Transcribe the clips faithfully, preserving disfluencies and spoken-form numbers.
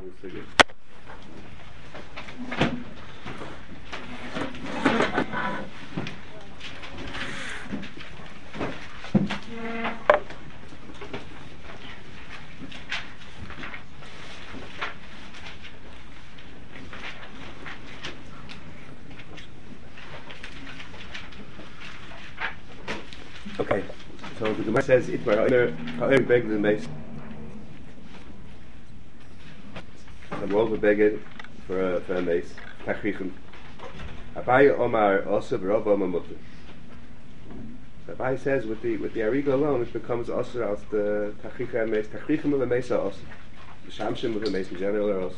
Figure. Okay, so the Gemara says it were either either big than base. I'm over big for a for a base. Tachrichim. Abai Omar also Rav Omar Mutter. Abai says with the with the Ariga alone it becomes also as the Tachrichim and Meis. Tachrichim of the Mesa also. The Shamshim of the Meis in general are also.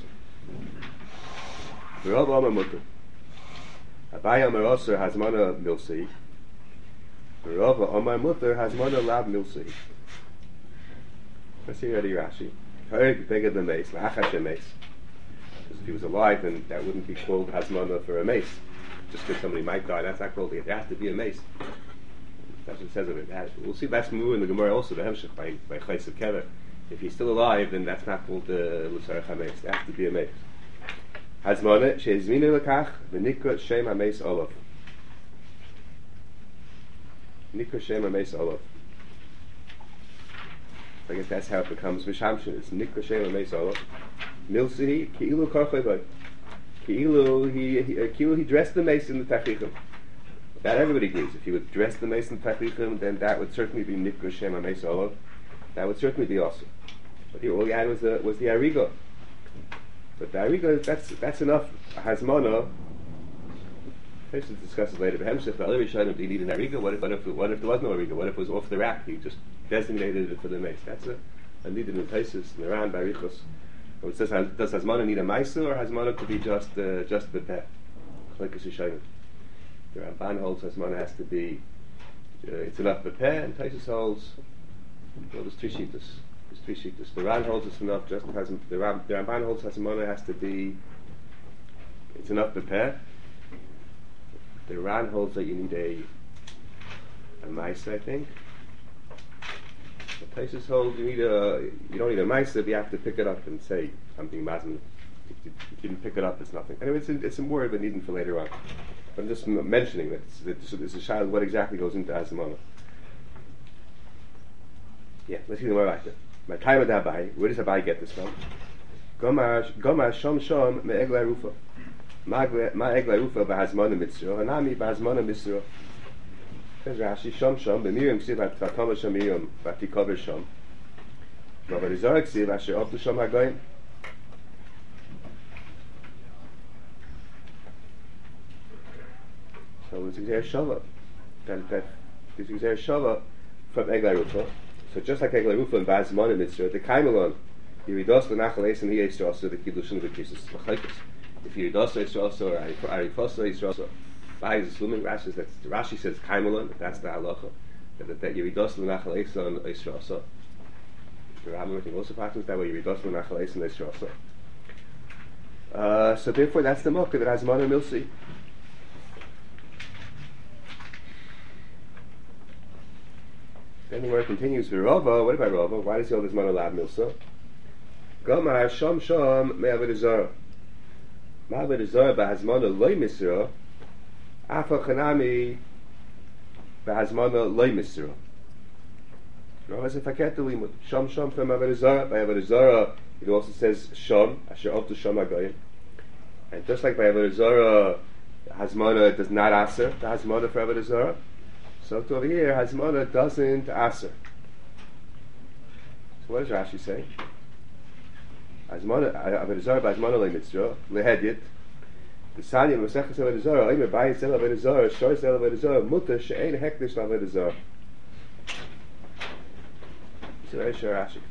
Rav Omar Mutter. Abai Omar also has mana milsi. Rav Omar Mutter has mana lab milsi. Let's see already Rashi. Heard bigger than Meis. Lachash Meis. Because if he was alive, then that wouldn't be called hasmana for a mace. Just because somebody might die, that's not called it. It has to be a mace. That's what it says of it. We'll see that's more in the Gemara also, the Hemshech by, by Chayes of Kever. If he's still alive, then that's not called the L'Sarach HaMace. It has to be a mace. Hasmana, she'ezminu l'kach, v'nikra shem ha-mace olav. Nikra shem ha-mace olav. I guess that's how it becomes Mishamshin. It's Nikra shem ha-mace olav. Milsi, ki'ilu karchayvay. Ki'ilu, he, he, uh, ki'ilu, he dressed the mace in the Tachrichim. That everybody agrees. If he would dress the mace in the Tachrichim, then that would certainly be Nikra Shem HaMace Olav. That would certainly be awesome. But here all he had was the, was the Ariga. But the Ariga, that's, that's enough. Hasmana, this is discussed later, but Hemshech, the other Rishonim, do you need an Ariga? What if, what, if, what if there was no Ariga? What if it was off the rack? He just designated it for the mace. That's a, a needed in Taisus, in Iran, Barichos. It says, does Hasmana need a Maisa, or Hasmana could be just uh, just the peh? Like a Shishayim. The Ramban holds Hasmana has to be, uh, it's enough the peh, and Taisus holds, well, there's three shittas. There's three shittas. The Ran holds it's enough, just has, the, Ram, the Ramban holds Hasmana has to be, it's enough the peh. The Ran holds that you need a, a Maisa, I think. The Taisus holds you need a you don't need a ma'aser, but you have to pick it up and say something mazman. If you didn't pick it up, it's nothing. Anyway, it's a, it's a word but needing for later on. But I'm just m- mentioning that it's, it's a child. What exactly goes into Hasmana? Yeah, let's see the more like it. My time with Abai. Where does Abai get this from? Gomar Gomar Shom Shom Me Egla Rufa. Ma Egla Rufa BaHasmana Mitzra. Hanami BaHasmana Mitzra. Says Rashi, Shom Shom, b'Miriam ksiv v'atama Shom Miriam v'atikover Shom. V'avarizar ksiv asher optu Shom hagoyim. So it's Gzer Shava. That, that, this is Gzer Shava from Egla Rufa. So just like Egla Rufa and Ba'azmana Mitzvah, the Kaimelon, Yiridos l'nachal eis and Yisrael also the Kiddushin v'Krisus l'chaykus. If Yiridos l'Yisrael also, or Arifos l'Yisrael also, By is assuming Rashi says Rashi says Kaimelon, that's the halacha. That that Yiridos l'nachal eisa and Yisrael also. The Rambam think also practices that way. Yiridos l'nachal eisa and Yisrael also. Uh, so therefore, that's the mocha that has mana milsi. Then the word continues. V'Rava, what about Rava? Why does he hold his mana lab milsa? Gomar shom shom me'avedizar. Me'avedizar ba'hazmana loy misra. Afa chanami b'hazmana loy misra. Rava is a faket limud. Shom shom from Avodah by Avodah it also says shom asher optu shom hagoyim. And just like by Avodah Hazmana does not aser the Hazmana for Avodah, so to over here Hazmana doesn't aser. So what does Rashi say? Hazmana Avodah by Hazmana loy mitzra lehedit. The Sanya Masechus Avodah Zarah, Omer Bayis Zel Avodah Zarah, Shor Zel Avodah Zarah, Mutter She'ein Hekdesh Avodah Zarah. It's a very sure Rashi.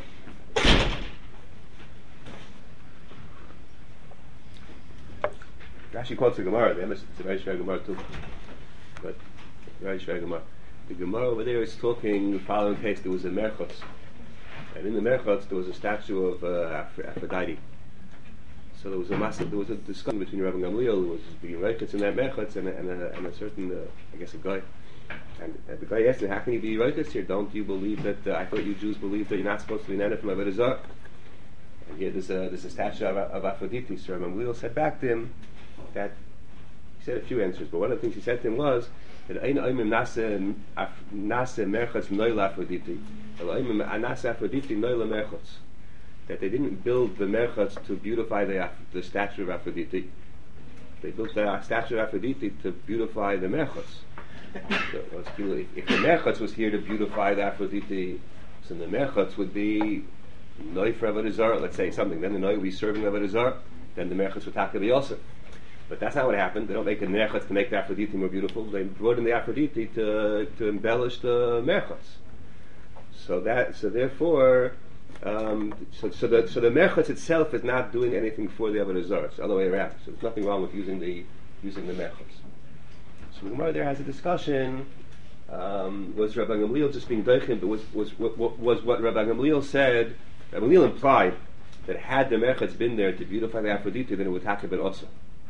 Rashi quotes the Gemara. The Emes, it's a very sure Gemara too, but very sure Gemara. The Gemara over there is talking. The following case, there was a Merchotz, and in the Merchotz there was a statue of uh, Aphrodite. So there was a massive, there was a discussion between Rabbi Gamliel, who was being Reiketz in that Merchotz, and, and, a, and a certain, uh, I guess, a guy. And uh, the guy asked him, how can you be Reiketz here? Don't you believe that, uh, I thought you Jews believe that you're not supposed to be Nana from Avodah Zarah? And here there's a there's a statue of, of Aphrodite. So Rabbi Gamliel said back to him that he said a few answers, but one of the things he said to him was that Ein Oimim Nase Nase Merchotz Noila Aphrodite, Oimim Anase Aphrodite Noila Merchotz, that they didn't build the Merchotz to beautify the the statue of Aphrodite. They built the statue of Aphrodite to beautify the Merchotz. So, if, if the Merchotz was here to beautify the Aphrodite, so the Merchotz would be Noi for Avodah Zarah, let's say something. Then the Noi would be serving Avodah Zarah. Then the Merchotz would have to be also. But that's not what happened. They don't make a Merchotz to make the Aphrodite more beautiful. They brought in the Aphrodite to to embellish the Merchotz. So that so therefore, um, so so the so the Merchotz itself is not doing anything for the Avodah Zarah. It's the other way around. So there's nothing wrong with using the using the Merchotz. So the Gemara there has a discussion. Um, was Rabbi Gamliel just being doichim? But was was what was, was what Rabbi Gamliel said? Rabbi Gamliel implied that had the Merchotz been there to beautify the Aphrodite, then it would have been also.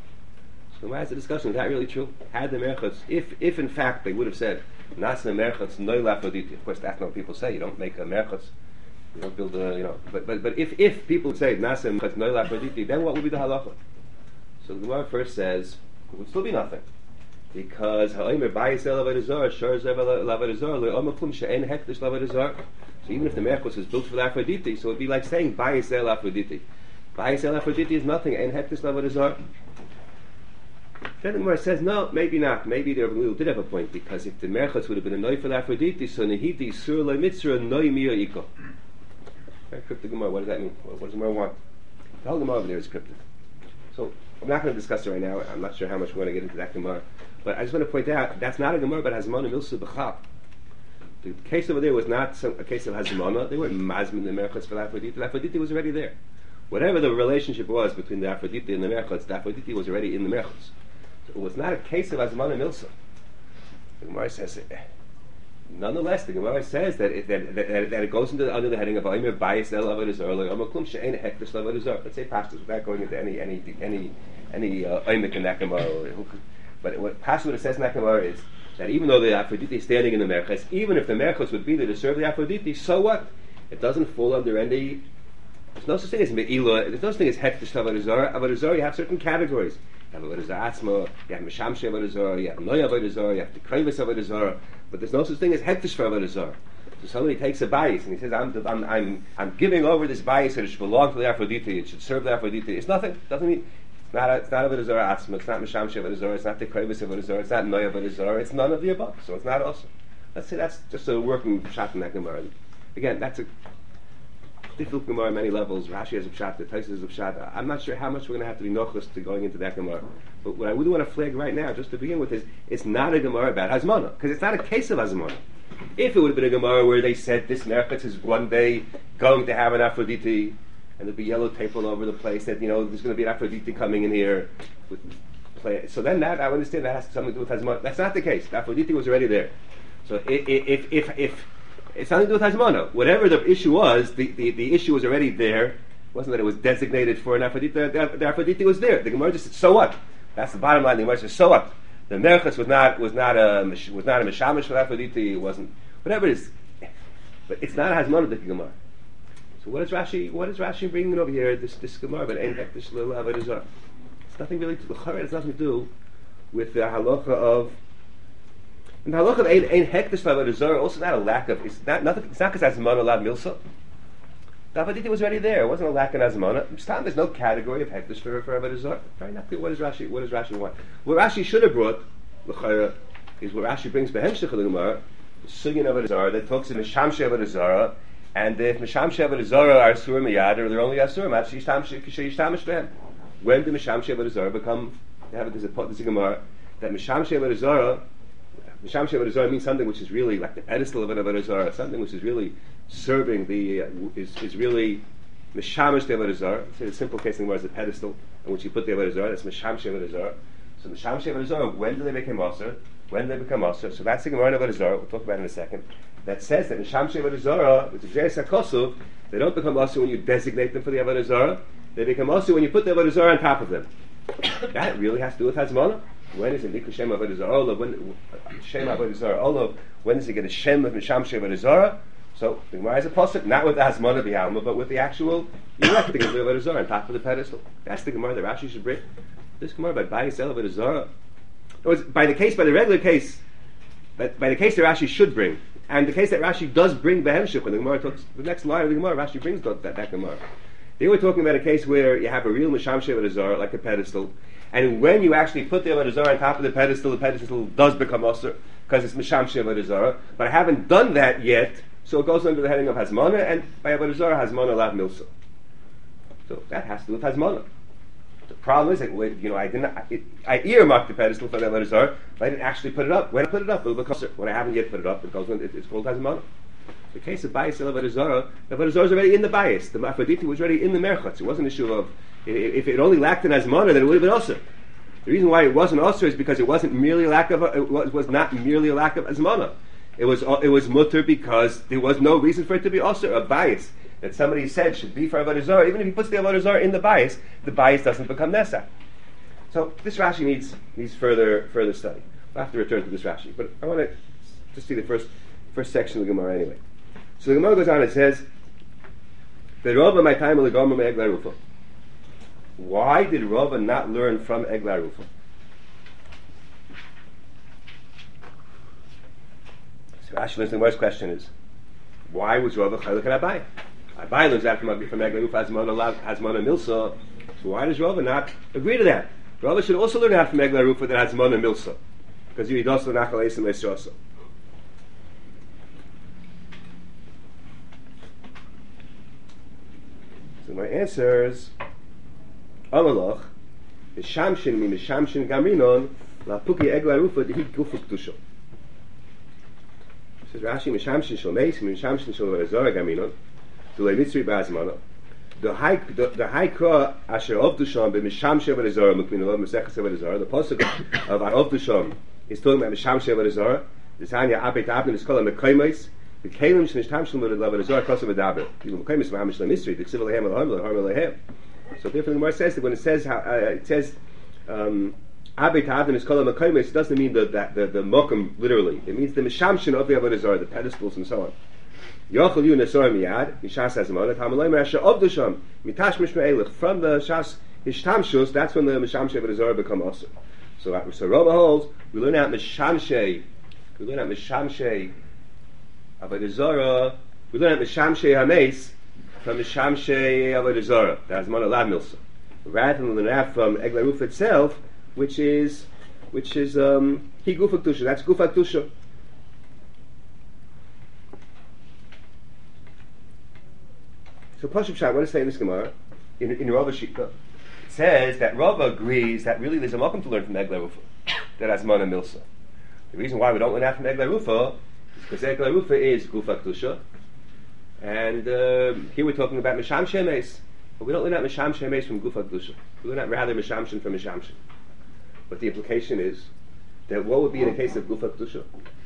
So why is the discussion? Is that really true? Had the Merchotz, if if in fact they would have said Nas Merchotz Noil Aphrodite, of course that's not what people say. You don't make a Merchotz, you don't build a, you know. But but but if if people would say Nas Merchotz Noil Aphrodite, then what would be the halacha? So the Gemara first says it would still be nothing, because ha'omer ba'yisel avodah zarah shor zev avodah zarah le'omakum she'en hektish avodah zarah. So even if the Merchotz was built for the Aphrodite, so it'd be like saying ba'yisel Aphrodite. Ba'yisel Aphrodite is nothing, en hektish avodah zarah. Then the Gemara says, no, maybe not. Maybe the Rabbi Gamliel did have a point, because if the Merchotz would have been a noi for the Aphrodite, so nehiti sur le mitzra noi mira iko. Very cryptic Gemara. What does that mean? What does the Gemara want? The whole Gemara over there is cryptic. So I'm not going to discuss it right now. I'm not sure how much we're going to get into that Gemara. But I just want to point out, that's not a Gemara, but Hazmana Milsa B'chab. The case over there was not some, a case of Hazmana. They weren't mazmin the Merchotz for the Aphrodite. The Aphrodite was already there. Whatever the relationship was between the Aphrodite and the Merchotz, the Aphrodite was already in the Merchotz. So it was not a case of Hazmana Milsa. The Gemara says it. Nonetheless, the Gemara says that it, that, that, that it goes into the, under the heading of Aimer Bayis El Avodah Zarah Omaklum She'en Hektish Avodah Zarah. Let's say pastors without going into any any any any uh, Aimek in that Gemara. But what Pastor says in that Gemara is that even though the Aphrodite is standing in the Merchotz, even if the Merchotz would be there to serve the Aphrodite, so what? It doesn't fall under any. There's no such thing as Me'ilah. There's no such thing as Hektish Avodah Zarah. Avodah Zarah, you have certain categories. You have Avodah Zarah Atzma, you have Mishamshe Avodah Zarah, you have Noya Avodah Zarah, you have Tekrevis Avodah Zarah, but there's no such thing as Hektish for Avodah Zarah. So somebody takes a bias and he says, I'm, I'm, I'm, I'm giving over this bias that it should belong to the Aphrodite, it should serve the Aphrodite. It's nothing. It doesn't mean, it's not, it's not Avodah Zarah Atzma, it's not Mishamshe Avodah Zarah, it's not Tekrevis Avodah Zarah, it's not Noya Avodah Zarah, it's none of the above. So it's not also. Let's say that's just a working shot in that Gemara. Again, that's a difficult Gemara on many levels. Rashi has a pshat, the Taisus has a pshat. I'm not sure how much we're going to have to be nochus to going into that Gemara. But what I would want to flag right now, just to begin with, is it's not a Gemara about Hazmana, because it's not a case of Hazmana. If it would have been a Gemara where they said this Merchotz is one day going to have an Aphrodite, and there'd be yellow tape all over the place, that, you know, there's going to be an Aphrodite coming in here with play. So then that, I understand that has something to do with Hazmana. That's not the case. The Aphrodite was already there. So if, if, if, if it's nothing to do with Hazmana. Whatever the issue was, the, the, the issue was already there. It wasn't that it was designated for an Aphrodite. The, the, the Aphrodite was there. The Gemara just said, so what? That's the bottom line. The Gemara says, so what? The Merchotz was not was not a was not a Mishamish for Aphrodite. It wasn't whatever it is. But it's not a Hazmana the Gemara. So what is Rashi? What is Rashi bringing over here? This this Gemara, but ain't hektish l'avodah zarah. It's nothing really. To, it has nothing to do with the halacha of. And the halacha of ein hektish l'avodah zarah also not a lack of. It's not nothing. It's not because Hazmana allowed milsa. The Aphrodite was already there. It wasn't a lack of Hazmana. There's no category of hektish for for avodah zarah. Very not clear. What does Rashi? What does Rashi want? What Rashi should have brought l'chayra is what Rashi brings behemshich of the Gemara, the sugyan avodah zarah that talks of mishamshe avodah zarah, and if mishamshe avodah zarah are sur miyad, or they're only asur mad sheyishtamish behem. When do mishamshe avodah zarah become? They have it. There's a there's a Gemara that mishamshe avodah zarah. Mishamshe avodah zarah means something which is really like the pedestal of an avodah zarah, something which is really serving the uh, is is really mishamish the avodah zarah. Say the simple case in the is the pedestal on which you put the avodah zarah. That's mishamshe avodah zarah. So mishamshe avodah zarah. When do they become asur? When do they become asur? So that's the Gemara in avodah zarah. We'll talk about it in a second. That says that mishamshe avodah zarah, which is Jeis HaKosuv, they don't become asur when you designate them for the avodah zarah. They become asur when you put the avodah zarah on top of them. That really has to do with Hazmana. When is it Nikra Shem Avodah Zarah? When Shem Avodah Zarah? When does it get a Shem of Mishamshe Avodah Zarah? So the Gemara has a pasuk, not with the Hasmana B'Halma, but with the actual erecting of the Avodah Zarah on top of the pedestal. That's the Gemara that Rashi should bring. This Gemara by Bayis El Avodah Zarah. By the case, by the regular case, but by the case that Rashi should bring, and the case that Rashi does bring Behemshich, when the Gemara talks, the next line of the Gemara, Rashi brings that, that, that Gemara. They were talking about a case where you have a real Mishamshei Avodah Zarah, like a pedestal, and when you actually put the Avodah Zarah on top of the pedestal, the pedestal does become Osir, because it's Mishamshei Avodah Zarah, but I haven't done that yet, so it goes under the heading of Hazmana, and by Avodah Zarah, Hazmana Lav Milsa. So that has to do with Hazmana. The problem is that, you know, I didn't, I, I earmarked the pedestal for the Avodah Zarah, but I didn't actually put it up. When I put it up, it'll become Osir. When I haven't yet put it up, it goes under, it, it's called Hazmana. The case of Bayis El Avodah Zarah, the Avodah Zarah is already in the Bayis. The Aphrodite was already in the Merchatz. It wasn't an issue of, if it only lacked an Hazmana, then it would have been Osir. The reason why it wasn't Osir is because it wasn't merely a lack of, it was, was not merely a lack of Hazmana. It was it was mutter because there was no reason for it to be Osir, a bias that somebody said should be for Avodah Zarah. Even if he puts the Avodah Zarah in the bias, the bias doesn't become Nesa. So this Rashi needs needs further further study. We'll have to return to this Rashi, but I want to just see the first first section of the Gemara anyway. So the Gemara goes on and says, why did Rava not learn from Eglah Rufa? So Rashi learns the first question is, why was Rava Chaylik and Abai? Abai learns that from, from Eglah Rufa, Hazmana Milsa. So why does Rava not agree to that? Rava should also learn that from Eglah Rufa that Hazmana Milsa, because you also Nachal Esim Esrosa. So my answer is Amalach Mishamshin mi Mishamshin Gamrinon La Puki Eglah Rufa Dehi Gufu Ktusho. Says Rashi Mishamshin Shomeis Mishamshin Shol Avodah Zarah Gamrinon Dulei Mitzri Ba'azmana the high the, the high kra Asher Ovdusham Be Mishamshin Avodah Zarah Mukminolav Meseches Avodah Zarah. The pasuk of Ovdusham is talking about Mishamshin Avodah Zarah. The Tanya Abet Abin is called Mekaymes. The Kalim Shmishtamshim Avodah Zarah Kosav Adaber. You Mekaymes Ma'amish LaMisri The Ksiv Lehem Lehem Lehem Lehem. So therefore the Gemara says that when it says how uh, it says um Abei Ta'adam is called a Makaymes, it doesn't mean the that the, the Mokum literally. It means the Mishamshin of the Avodah Zarah, the pedestals and so on. Yochel Yu Nesor Miyad, Mishas Hazmana, Tamalay Merasha Obdusham, Mitash Mishma Eilich. From the Shas Hishtamshus, that's when the Mishamshe Avodah Zarah become Osir. So uh, so Rava holds, we learn out Mishamshe, we learn out Mishamshe Avodah Zarah, we learn out Mishamshe Hameis from Mishamshe Avodah Zarah, the Hazmana Lav Milsa. Rather than that from Eglah Rufa itself, which is which is um Hi Gufa Ktusha. That's Gufa Ktusha. So Pashup Shah, what is saying in this Gemara in in Rava Shita? It says that Rava agrees that really there's a welcome to learn from Eglah Rufa, that Hazmana Milsa. The reason why we don't learn that from Eglah Rufa is because Eglah Rufa is Gufa Ktusha, and uh, here we're talking about Misham Shemes, but we don't learn that Misham Shemes from Gufa Ktusha. We learn that rather Mishamshin from Mishamshin. But the implication is that what would be in a case of Gufa Ktusha?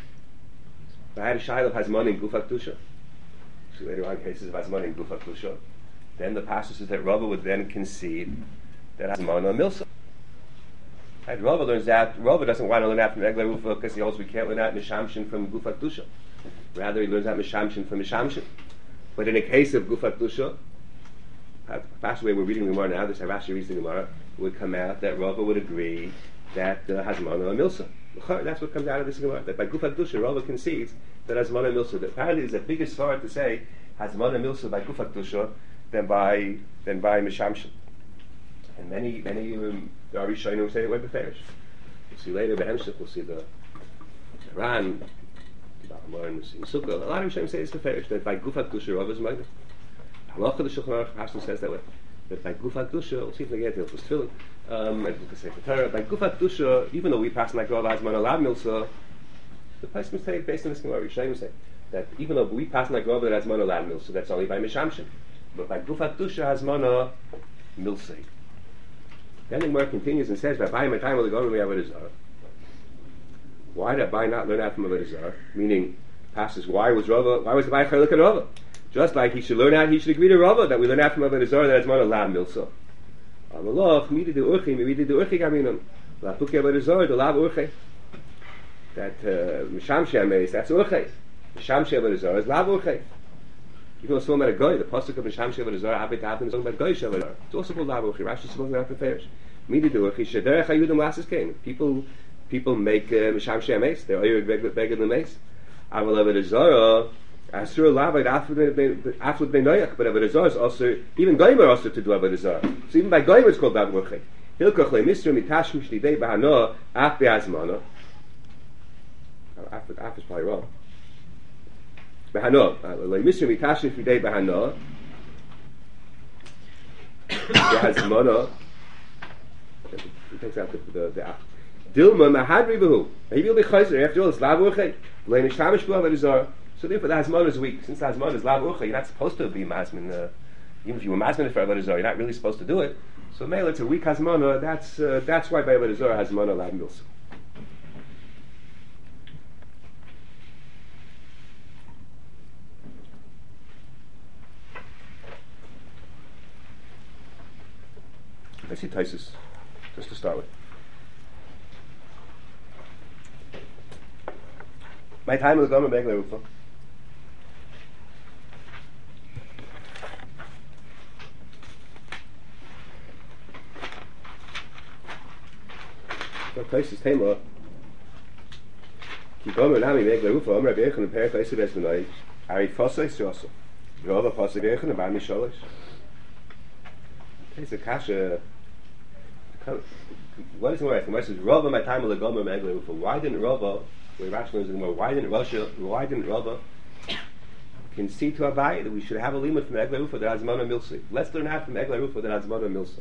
If I had a Shiloh of Hazmana in Gufa Ktusha, so later on cases of Hazmana in Gufa Ktusha, then the passage is that Rava would then concede that Hazmana Milsa. And Rava learns that, Rava doesn't want to learn that from Eglah Rufa because he holds we can't learn that Mishamshin from Gufa Ktusha. Rather he learns that Mishamshin from Mishamshin. But in a case of Gufa Ktusha, the fast way we're reading the Gemara now, this Rashi reads the Gemara, would come out that Rava would agree that uh, Hazmana Milsa. That's what comes out of this Gemara. That by Gufa Ktusha, Rava concedes that Hazmana Milsa. That apparently is a bigger svara to say Hazmana Milsa by Gufa Ktusha than by than by Mishamshin. And many many um, the Arishonim will say it went beferish. We'll see later Behemshich. We'll see the Ran, we'll see Sukkah. A lot of Rishonim say it's beferish that by Gufa Ktusha Rava is Magna. Halacha the Shulchan Aruch Hashem says that way. That by Gufa Ktusha, we'll see if they get it. Tefillin, um, and we can say for Torah. By Gufa Ktusha, even though we pass like Rav Hazmana Lav Milsa, the place mistake based on this Gemara, Rishonim say that even though we pass like Rav Hazmana Lav Milsa, that's only by Mishamshin. But by Gufa Ktusha Hazmana Milsa. Then the Gemara continues and says, "By my time will the Gemara Avodah Zarah." Why did Abai not learn that from Avodah Zarah? Meaning, passes why was Rava? Why was Abai Chaylik at Rava? Just like he should learn out, he should agree to Rava that we learn out from Avodah Zarah that it's Mana Lav Milsa. Amalach, mi did the urchi, mi did the urchi gaminam. La puki Avodah Zarah, the Lav urchi. That Misham Shemes, that's urchi. Misham Avodah Zarah is Lav urchi. Even though it's talking about a guy, the pasuk of Misham Shevet Azar, Abed Abed is talking about guy Shevet Azar. It's also called Lavo Uchi. Rashi is supposed to have prefers. Midi do Uchi Shederech Hayudim Lasses came. People, people make Misham Shevet Mace. They're Oyur beggar the Mace. Aval Abed Azar, Asur Laved Afud Ben Noach, but Abed Azar is also even Goymer also to do Abed Azar. So even by Goymer it's called Lavo Uchi. Hilkoch Le Misru Mitash Mishdei Bahano Af Be'azmano. Af Af is probably wrong. Bahano, like Mister Mitashin Fidei Bahano, Bahazmono. He takes out the the the af. Dilma Mahadri Bahu. He will be chayzer after all. It's lav uche. Lein ishtamish b'lav adizar. So therefore, the hazmon is weak. Since the hazmon is lav uche, you're not supposed to be masmin. Uh, even if you were masmin for adizar, you're not really supposed to do it. So male, it's a weak hazmon. That's uh, that's why by adizar hazmon lav milsa. Let's see Taisus, just to start with. My time will come and beg the Rufa. So Taisus Tema. Ki gomer nami beg the Rufa. Omer Rabbi Yechon and Perek Taisus Besmanai. Ari Fosai Srosso. Rova Fosai Yechon and Bami Sholish. It's a kasha. What is the word? The word says Rava my time will go my megler Rufa. Why didn't Rava? We're rationalizing more. Why didn't Russia? Why didn't Rava concede to Abai that we should have a limit from Egler Rufa that has Mona Milsi? Let's learn out from Egler Rufa that has Mona Milsi.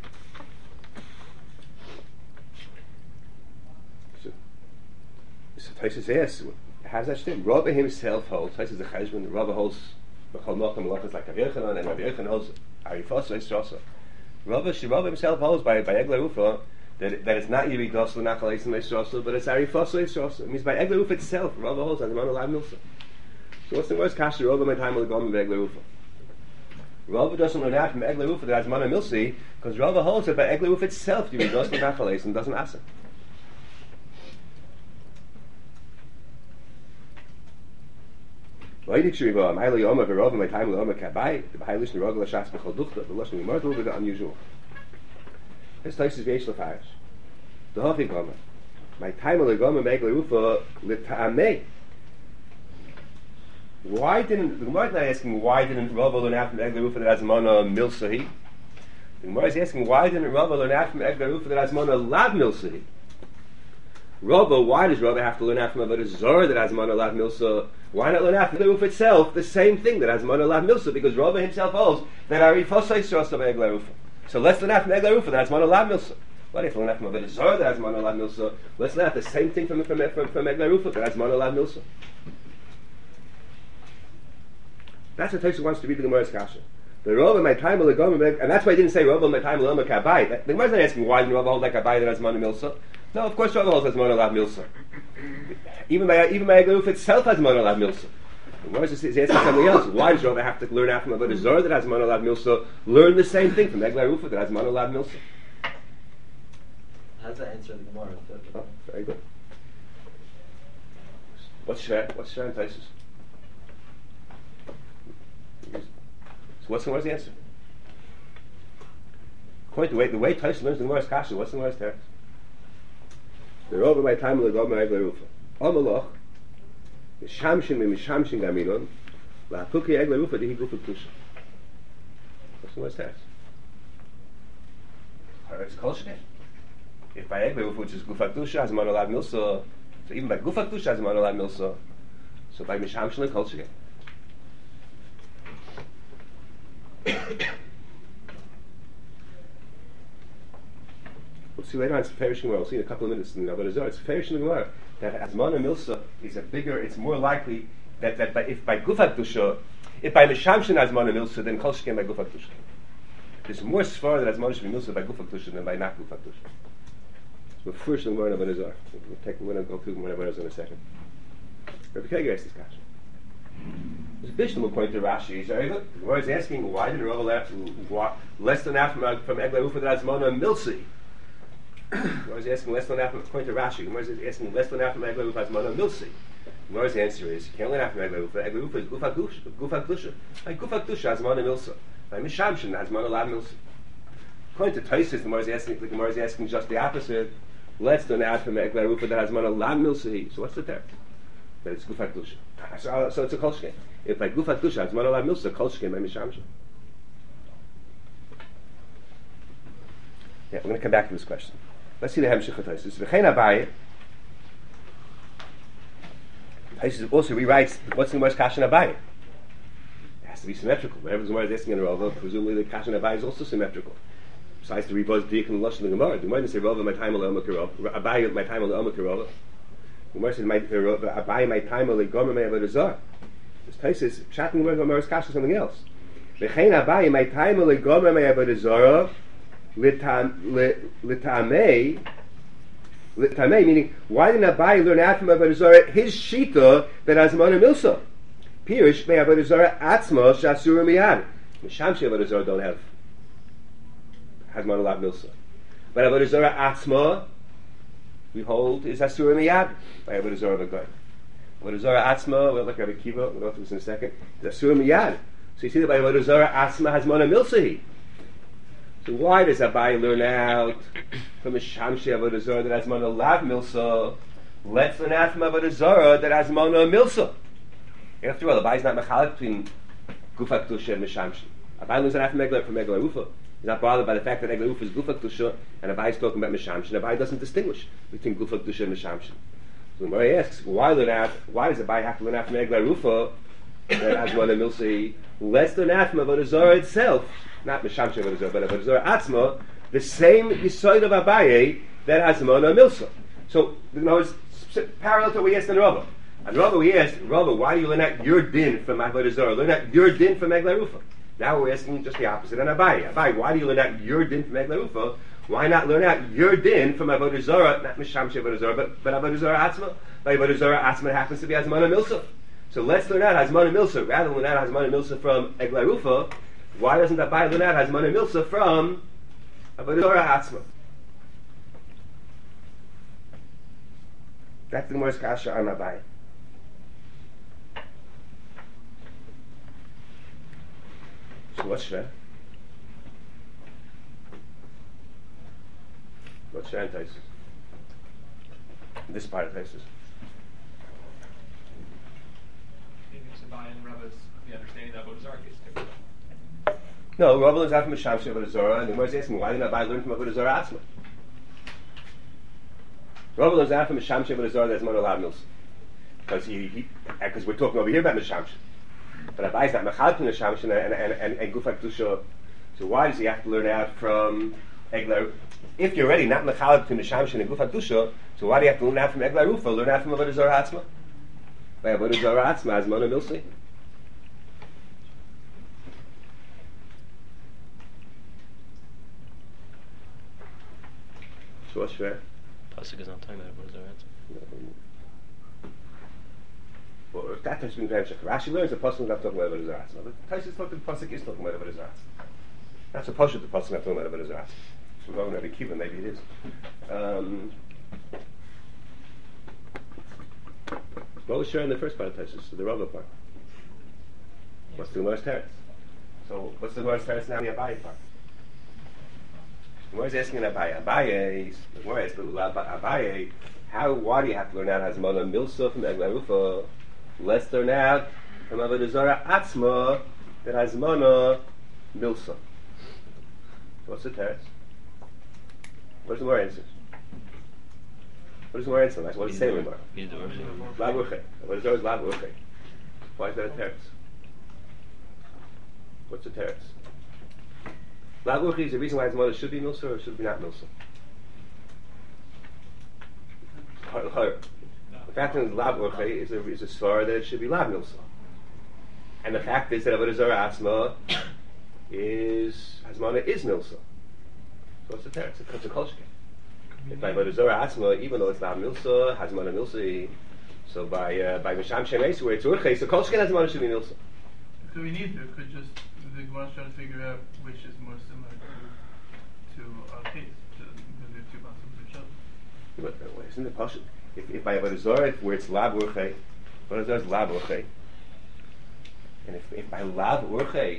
So, so Taisus asks, how does that stand? Rava himself holds. Taisus the Cheshbon. Rava holds B'chol Mokum Malachas like Rabbi Yochanan, and Rabbi Yochanan holds Arifos Eisrosa. Rava, Rava himself holds by by Egler Rufa that that it's not Yiri Dosel Nachal Eisen Eisrosa, but it's Arifos Eisrosa. It means by Egler Rufa itself, Rava holds as Mona Lav Milsa. So what's the worst kasha? Rava my time will go on by Egler Rufa. Rava doesn't learn out from Egler Rufa that has Mona Milsi because Rava holds that by Egler Rufa itself, Yiri Dosel Nachal Eisen doesn't ask it. Why did you go? My Liyom of Rava my time will Omer Kabai. The High Lishon Rogla Shas Bechol Duchta. The Lashon Yimar a little bit unusual. This place is Veish Lefarish. The Hofi Gomer. My time will go on by Egler Rufa L'Ta'amei. Why didn't the Gemara is not asking why didn't Rava learn out from Egler Rufa that has Mona Milsahi? The Gemara is asking why didn't Rava learn out from Egler Rufa that has Mona Lav Milsahi? Rava, why does Rava have to learn out from Avodah Zarah that has Mona Lav Milsa? Why not learn out from Egler Rufa itself the same thing that has Mona Lav Milsa? Because Rava himself holds that Ari Fosai Srosa by Egler Rufa. So let's learn out from Egler Rufa that has Mona Lav Milsa. What if we learn out from Avodah Zarah that has Mona Lav Milsa? Let's learn out the same thing from from from, from Egler Rufa that has Mona Lav Milsa. That's what Tosha wants to read the Gemara's kasha. The Rava my time will go, and that's why I didn't say Rava my time will Omer Kabai. The Gemara's not asking why didn't Rava hold like Kabai that has Mona Milsa. No, of course Rava holds has Mona Lav Milsa. Even by even by Egler Rufa itself has Mona Lav Milsa. The Gemara is asking something else. Why does Rava have to learn out from Avodah Zarah that has Mona Lav Milsa? Learn the same thing from Egler Rufa that has Mona Lav Milsa. How does that answer the Gemara? Oh, very good. What's Shver? What's Shver in Taisus? So what's the what's the answer? According to the way the way Taisus learns the Gemara's kasha, what's the Gemara's text? The Rava by time will go by Egler Rufa. Amalach, Mishamshin me Mishamshin Gaminon, La Puki Egler Rufa Dihi Gufa Kusha. What's the Gemara's text? It's Kol Shkei. If by Egler Rufa, which is Gufa Kusha, has Mona Lav Milsa, so even by Gufa Kusha has Mona Lav Milsa, so by Mishamshin and Kol Shkei. We'll see later on. It's perishing. We'll see in a couple of minutes. In Avodah Zarah, it's perishing the Gemara that as Mona Milsa is a bigger. It's more likely that, that by, if by Gufa Kedusha, if by Mishamshin as Mona Milsa, then Kol Sheken by Gufa Kedusha. There's more svar that as Mona should be Milsa by Gufa Kedusha than by not Gufa Kedusha. So we're first in the Gemara in Avodah Zarah. We'll take. We're going to go through the Gemara in Avodah Zarah in a second. Rabbi Keger asks this question. There's a Bishlam will point to Rashi. He's very good. The Gemara is asking why did Rava left less than that from from Egler Rufa that has Mona Milsi? The Gemara is asking less than that from point to Rashi. The Gemara is asking less than that from Egler Rufa that has Mona Milsi. Gemara's answer is, you can't learn after Egla Rufa. Egla Rufa is Gufa Gdusha. Like Gufa Gdusha has Mana Milsa. Like Mishamshin has Mana Lab Milsa. According to Taisus, the Gemara's asking, the Gemara's asking just the opposite. Let's learn out from Egla Rufa that has Mana Lab Milsa. So what's the term? That it's Gufa Gdusha. So, so it's a Kolshke. If like Gufa Gdusha has Mana Lab Milsa, Kolshke by Mishamshin. Yeah, we're going to come back to this question. Let's see the Hemshech of Taisus. V'chein Abaye. Taisus also rewrites what's the Gemara's Kashan Abaye. It has to be symmetrical. Whenever the Gemara is asking in a Rava, presumably the Kashan Abaye is also symmetrical. Besides the Rebuz Dik and the Lush of the Gemara, the Gemara doesn't say Rava my time al Omakirov, Abaye my time al Omakirov. The Gemara says Abaye my time al Gomer may have a Rizar. This Taisus chatting the Gemara's Kashan something else. V'chein Abaye my time al Gomer may have a Rizar. Litamei, litamei, meaning why didn't Abaye learn out from Avodah Zarah his shita that has Mana Milsa? Pirish may Avodah Zarah atzma shasura miyad. Mishamshi Avodah Zarah don't have has Mana Lab Milsa, but Avodah Zarah atzma we hold is asura miyad by Avodah Zarah v'goy. Avodah Zarah atzma, we'll look at Rabbi Kiva. We'll go through this in a second. Is asura miyad. So you see that by Avodah Zarah atzma has Mana Milsa. So why does Abaye learn out from a Shamshi Avodah Zarah that has Mana Lav Milsa? Let's learn out from Avodah Zarah that has Mana Milsa. After all, Abaye is not mechalek between Gufa Kedusha and Mishamshi. Abaye learns out from Egla from Egla Rufa. He's not bothered by the fact that Egla Rufa is Gufa Kedusha and Abaye is talking about Mishamshi. And Abaye doesn't distinguish between Gufa Kedusha and Mishamshi. So the Gemara asks, why learn out? Why does Abaye have to learn out from Egla Rufa that has Mana Milsa? Let's learn out from Avodah Zarah itself. Not Mishamshi Avodah Zarah, but Avodah Zarah Atzma, the same Yisoid of Abaye that has Mana Milsa. So, you know, it's parallel to what we asked in Rava. And Rava, we asked, Rava, why do you learn out your din from Avodah Zarah? Learn out your din from Egla Rufa. Now we're asking just the opposite on Abaye. Abaye, why do you learn out your din from Egla Rufa? Why not learn out your din from Avodah Zarah, not Mishamshi Avodah Zarah, but, but Avodah Zarah Atzma? By Avodah Zarah Atzma happens to be Mana Milsa. So let's learn out Mana Milsa, rather than learn out Mana Milsa from Egla Rufa. Why doesn't Abaye learn out Mana Milsa from Avodah Zarah Atzma? That's the Gemara's kasha on Abaye. So what's Shver? What's Shver in Taisus? This part of Taisus. Abaye and Rava's the understanding that Avodah Zarah is different. No, Rava learns out from Mishamshi Avodah Zarah, and the Gemara is asking, why didn't Abaye learn from Avodah Zarah Atzma? Rava learns out from Mishamshi Avodah Zarah that's Mana Lav Milsa. Because he, he, because we're talking over here about Mishamshi. But Abaye is not Mechal from Mishamshi and, and, and, and, and Gufa Kedusha. So why does he have to learn out from Egla? If you're already not Mechal from Mishamshi and Gufa Kedusha, so why do you have to learn out from Egla Rufa? Learn out from Avodah Zarah Atzma? By Avodah Zarah Atzma as Mana Milsa. So what's fair? Pasuk is not talking about Avodah Zarah. Well, if that has been very checked. Rashi learns the pasuk is not talking about Avodah Zarah. The Taisus thought the pasuk is talking about Avodah Zarah. That's a pasuk the pasuk is not talking about Avodah Zarah. So we're going to be Kiva, maybe it is. Um, what was sharing the first part of Taisus? The Rava part. What's the Gemara's teretz? So what's the Gemara's teretz now? The Abaye part. The Gemara is asking Abaye. Abaye, the Gemara is Abaye. How? Why do you have to learn out has Mana Milsa from Egla Rufa? Let's learn out from Avodah Zarah Atzma that has Mana Milsa. What's the teretz? What does the Gemara answer? What does the Gemara answer? What does it say in the Gemara? He's divorcing. Lav Urche. Avodah Zarah is Lav Urche. Why is that a teretz? What's the teretz? Lav Urche is the reason why his mother should be Milsa or should be not Milsa. The fact that it's Lav Urche is a, is a svara that it should be Lav Milsa. And the fact is that Avodah Zarah Atzma is, Hazmana is Milsa. So what's the teretz? It's a kolshke. If by Avodah Zarah Atzma, even though it's Lav Milsa, Hazmana Milsa, so by uh, by Misham Shem Eis, where it's Urche, so kolshke Hazmana should be Milsa. So we need to, could just, the Gemara is trying to figure out which is more similar to, to our case, to, because we have two concepts of each other. But uh, isn't it possible? If, if by Avodah Zarah, where it's Lav Urche, Avodah Zarah is lav urchei. And if, if by lav urchei,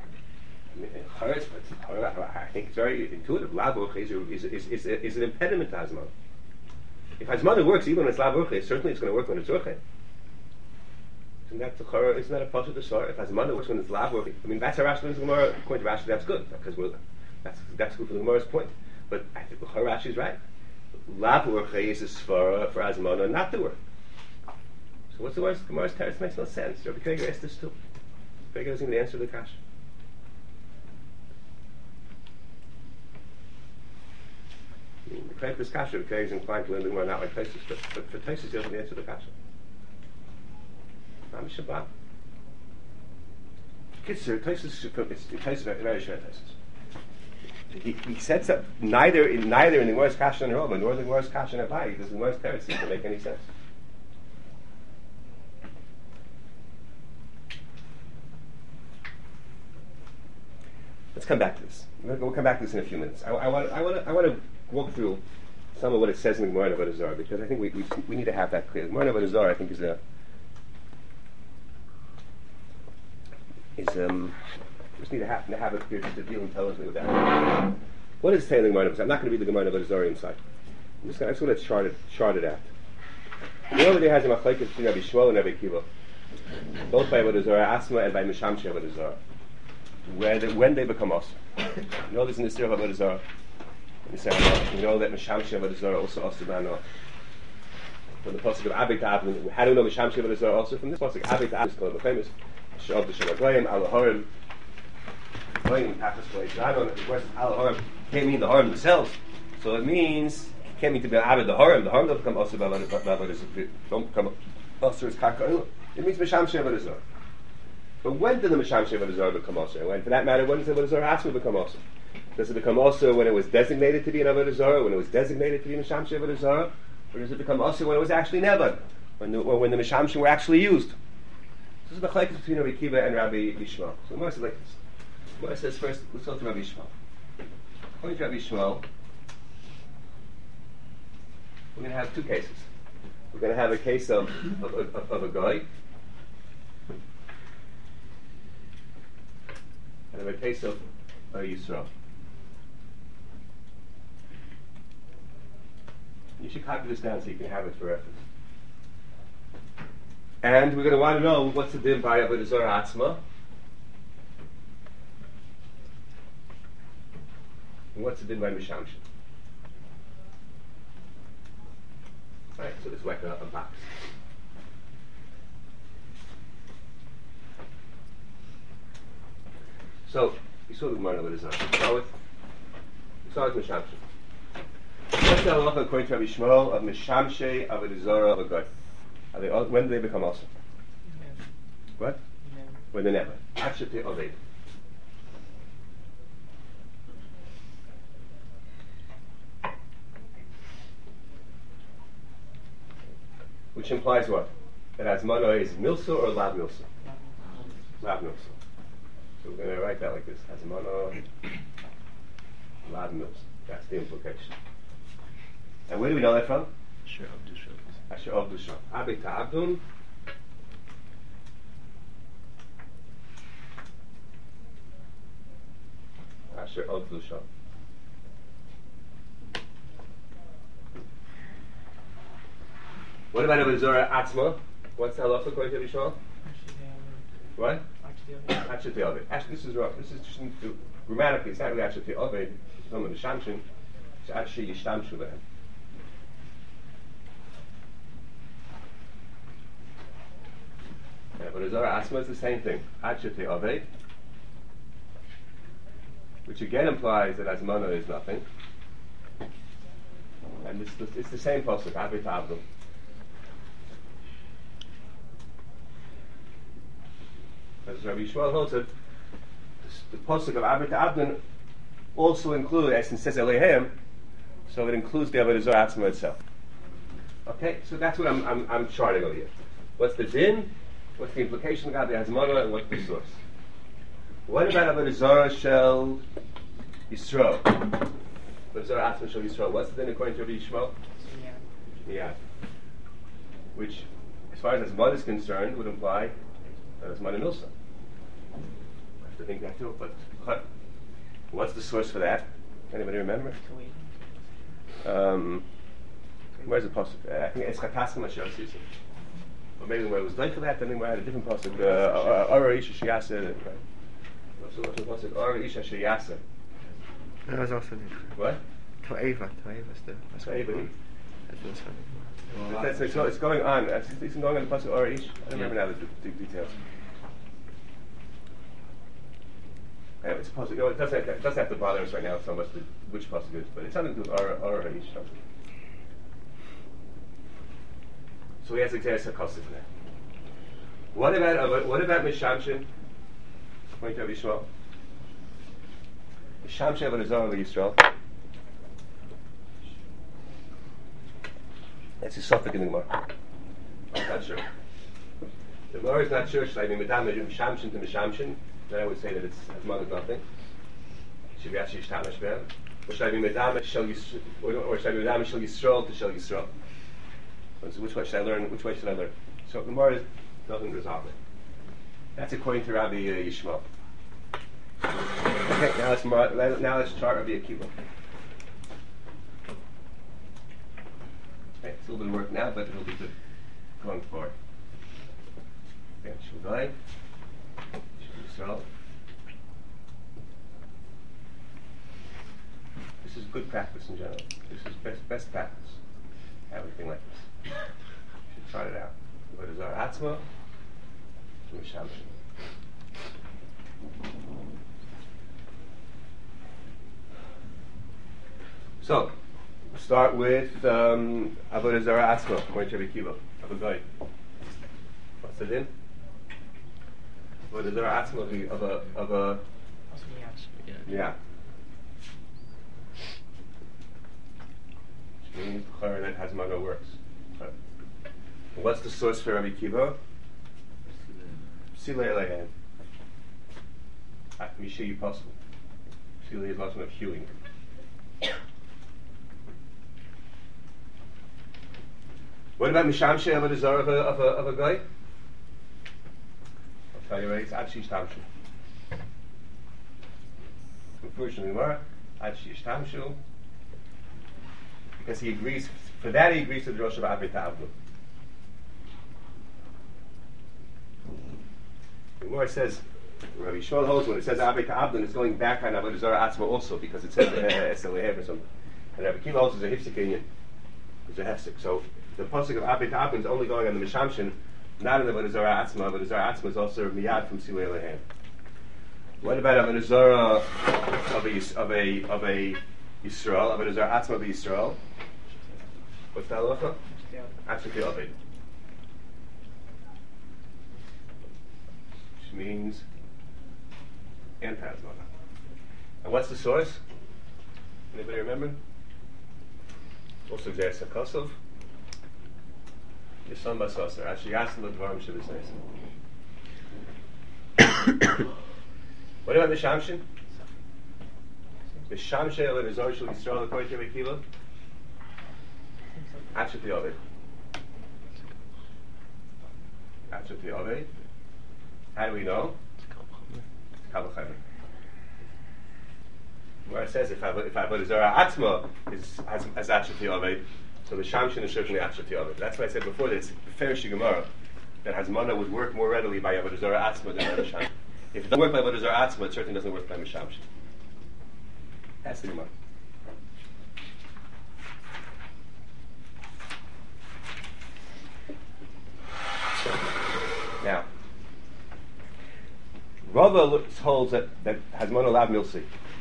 I think it's very intuitive. Lav urchei is, is, is, is, is an impediment to hazmana. If hazmana works even when it's lav urchei, certainly it's going to work when it's urchei. Isn't that the isn't that a pasuk to start? If hazmana works when it's lav urchei, I mean that's how Rashi learns the Gemara. According to Rashi, that's good because we're, that's that's good for the Gemara's point. But I think Rashi is right. Lav urchei is a svara for hazmana not to work. So what's the worst? Gemara's teretz makes no sense. Rabbi Krieger asked this too. Krieger doesn't even answer the kasha. The Krieger's kasha, the Krieger's inclined to learn the Gemara not like Taisus, but, but for Taisus he doesn't answer the kasha. I'm Shabbat. Kitzur, Taisus, Taisus very sure Taisus. He, he sets up neither in neither in the Gemara's kasha and Roma nor the Gemara's kasha and Abai does the Gemara's teretz seem to make any sense. Let's come back to this. We'll come back to this in a few minutes. I, I want I want to I want to walk through some of what it says in the Gemara Avodah Zarah because I think we, we we need to have that clear. The Gemara Avodah Zarah I think is a is um just need to have to have it clear to deal intelligently with that. What is saying in the Gemara Avodah Zarah? I'm not going to read the Gemara Avodah Zarah inside. I'm just going to, to chart it chart it out. The over there has a machlekes between Rabbi Shmuel and Rabbi Akiva, both by Avodah Zarah Asma and by Mishamshi Avodah Zarah. Where they, when they become us. You know this in the Sirah of Avodah Zarah. You know that Mishamshi Avodah Zarah also us to man off. From the pasuk of Abed Abin, how do we know Mishamshi Avodah Zarah also from this pasuk? Abed Abin is called the famous Shav the Shalagayim Al Harim. Goyim Tachas Goyim Zanon. Of course, Al Harim can't mean the Harim themselves. So it means it can't mean to be Abed the Harim. The Harim don't become also Avodah Zarah. Don't become also as Karka. It means Mishamshi Avodah Zarah. But when did the Mishamshi Avodah Zarah become also? When, for that matter, when does the Avodah Zarah Asma become also? Does it become also when it was designated to be an Avodah Zarah, when it was designated to be Mishamshi Avodah Zarah? Or does it become also when it was actually never? When the, or when the Mishamshim were actually used? This is the machlekes between Rabbi Akiva and Rabbi Yishmael. So the Gemara says like this. The Gemara says first, let's go to Rabbi Yishmael. According to Rabbi Yishmael, we're going to have two cases. We're going to have a case of, of, of, of a guy, and in the case of uh, Yisrael. You should copy this down so you can have it for reference. And we're going to want to know what's the din by Avodah Zarah Atzma, and what's the din by Mishamshin. Right, so let's whack a, a box. So, you saw the Gemara Avodah Zarah. We saw it. We saw it Mishamshin. What's the halacha according to Rabbi Shmuel of Mishamshe Avodah Zarah of a guy? Are they, when do they become awesome? Never. What? Never. When they never. Actually, obeyed. Which implies what? That Azmana is milsa or lav milsa? Lav milsa. So we're going to write that like this: Azmana, lav milsa. That's the implication. And where do we know that from? Asher Avdu Sham. Asher Avdu Sham. Abed Ta'abdun. Asher Avdu Sham. What about Avodah Zarah Atzma? What's the halacha according to Yishmael? What? Asher Te'aved. Actually, this is wrong. This is just to, grammatically, it's not really Asher Te'aved. It's not the Shamshin. It's Asher Yishtamshu Behem. Yeah, but Avodah Zarah Asma is the same thing. Asher Te'aved, which again implies that Azmana is nothing. And it's the, it's the same pasuk, Abed Ta'abdun. As Rabbi Yishmael holds it, the pasuk of Abed Ta'abdun also includes, as it says Elohem, so it includes the Avodah Zarah Atzma itself. Okay, so that's what I'm, I'm, I'm charting over here. What's the din? What's the implication about the Hazmana, and what's the source? What about Avodah Zarah Shel Yisrael? Avodah Zarah Atzma Shel Yisrael. What's the din according to Rabbi Yishmael? Yeah. Which, far as Hazmana is concerned, would imply that Hazmana Milsa. I have to think that too, but what, what's the source for that? Anybody remember? Um, where's the pasuk? Uh, I think it's Chataskim Asher Sisa. Or maybe where it was like for that, then we had a different pasuk. Ara Isha Shiyasa. What's the pasuk? Ara Isha Shiyasa. That was also the What? To'eva. To'eva is the. That's what To'eva. That's what's funny. But that's, it's, it's going on. It's, it's going on the pasuk Ara Ish. I don't remember now the, the, the details. Anyway, it's a pasuk. You know, it doesn't have, it doesn't have to bother us right now so much the, which pasuk it is, but it's something to do with Ara Ara Ish. So he has exercise hakosif now. What about uh, what about Mishamshin? Point of Yisrael. Mishamshin of Azar of Yisrael. That's a suffix in the Gemara. I'm not sure. The Gemara is not sure. Should I be Madam Mishamshin to Mishamshin? Then I would say that it's Hazman of nothing. Should be actually Shtamish Be'em. Or should I be Madam Shel Yisrael? Or should I be Madam Shel Yisrael to Shel Yisrael? So which way should I learn? Which way should I learn? So the Gemara doesn't resolve it. That's according to Rabbi uh, Yishmael. Okay, now let's mar- now let's chart Rabbi Akiva. Okay, it's a little bit of work now, but it'll be good going forward. Okay, Shulgai, Shul This is good practice in general. This is best best practice. Everything like this. You should try it out. What is our Atzma? Mishamshin. So, we'll start with um, Avodah Zarah Atzma, according to Rabbi Akiva. Avodah. What's it in? Avodah Zarah Atzma of a of a of a yeah. Which means that Hazmana works. What's the source for Rabbi Akiva? Silei Eleihem. Let me show you possible. Silei is lots of hewing. What about Mishamshe of a desire of a, of a, of a guy? I'll tell you right, it's Adshi Shtamshu. Unfortunately, more Adshi Shtamshu. Because he agrees, for that he agrees to the Rosh of Avei Ta'avdu. The Gemara says, Rabbi Yishmael holds when it says Avei Ta'avdu, it's going back on Avodah Zarah Atzma also, because it says Eselehev or something. And Rabbi Akiva holds is a Hifzik Inyan. It's a Hefzik. So the pasuk of Avei Ta'avdu is only going on the Mishamshin, not in the Avodah Zarah Atzma. Avodah Zarah Atzma is also Miyad from Silei Eleihem. What about Avodah Zarah of a, of a, of a Yisrael? Avodah Zarah Atzma of a Yisrael? What's that halacha? Actually, Ovid. Which means anti-Hazmana. And what's the source? Anybody remember? Also, there's a Kosov. Yisam Basasar. Actually, Yasin Ladvarim Shabbos Nesim. What about Mishamshin? Mishamshin of a Zor Shul Yisrael according to Rabbi Akiva? Actually, Ovid. Actually, Ovid. How do we know? Kal V'chomer. Where it says if Avodah Zarah Atzma is has, has Actually Ovid, so the Mishamshin is certainly Actually Ovid. That's why I said before that it's Ferish Gemara that Hazmana would work more readily by Avodah Zarah Atzma than by Mishamshin. If it doesn't work by Avodah Zarah Atzma, it certainly doesn't work by Mishamshin. That's the Gemara. Now, Rava holds that, that Hazmana Lav Milsi.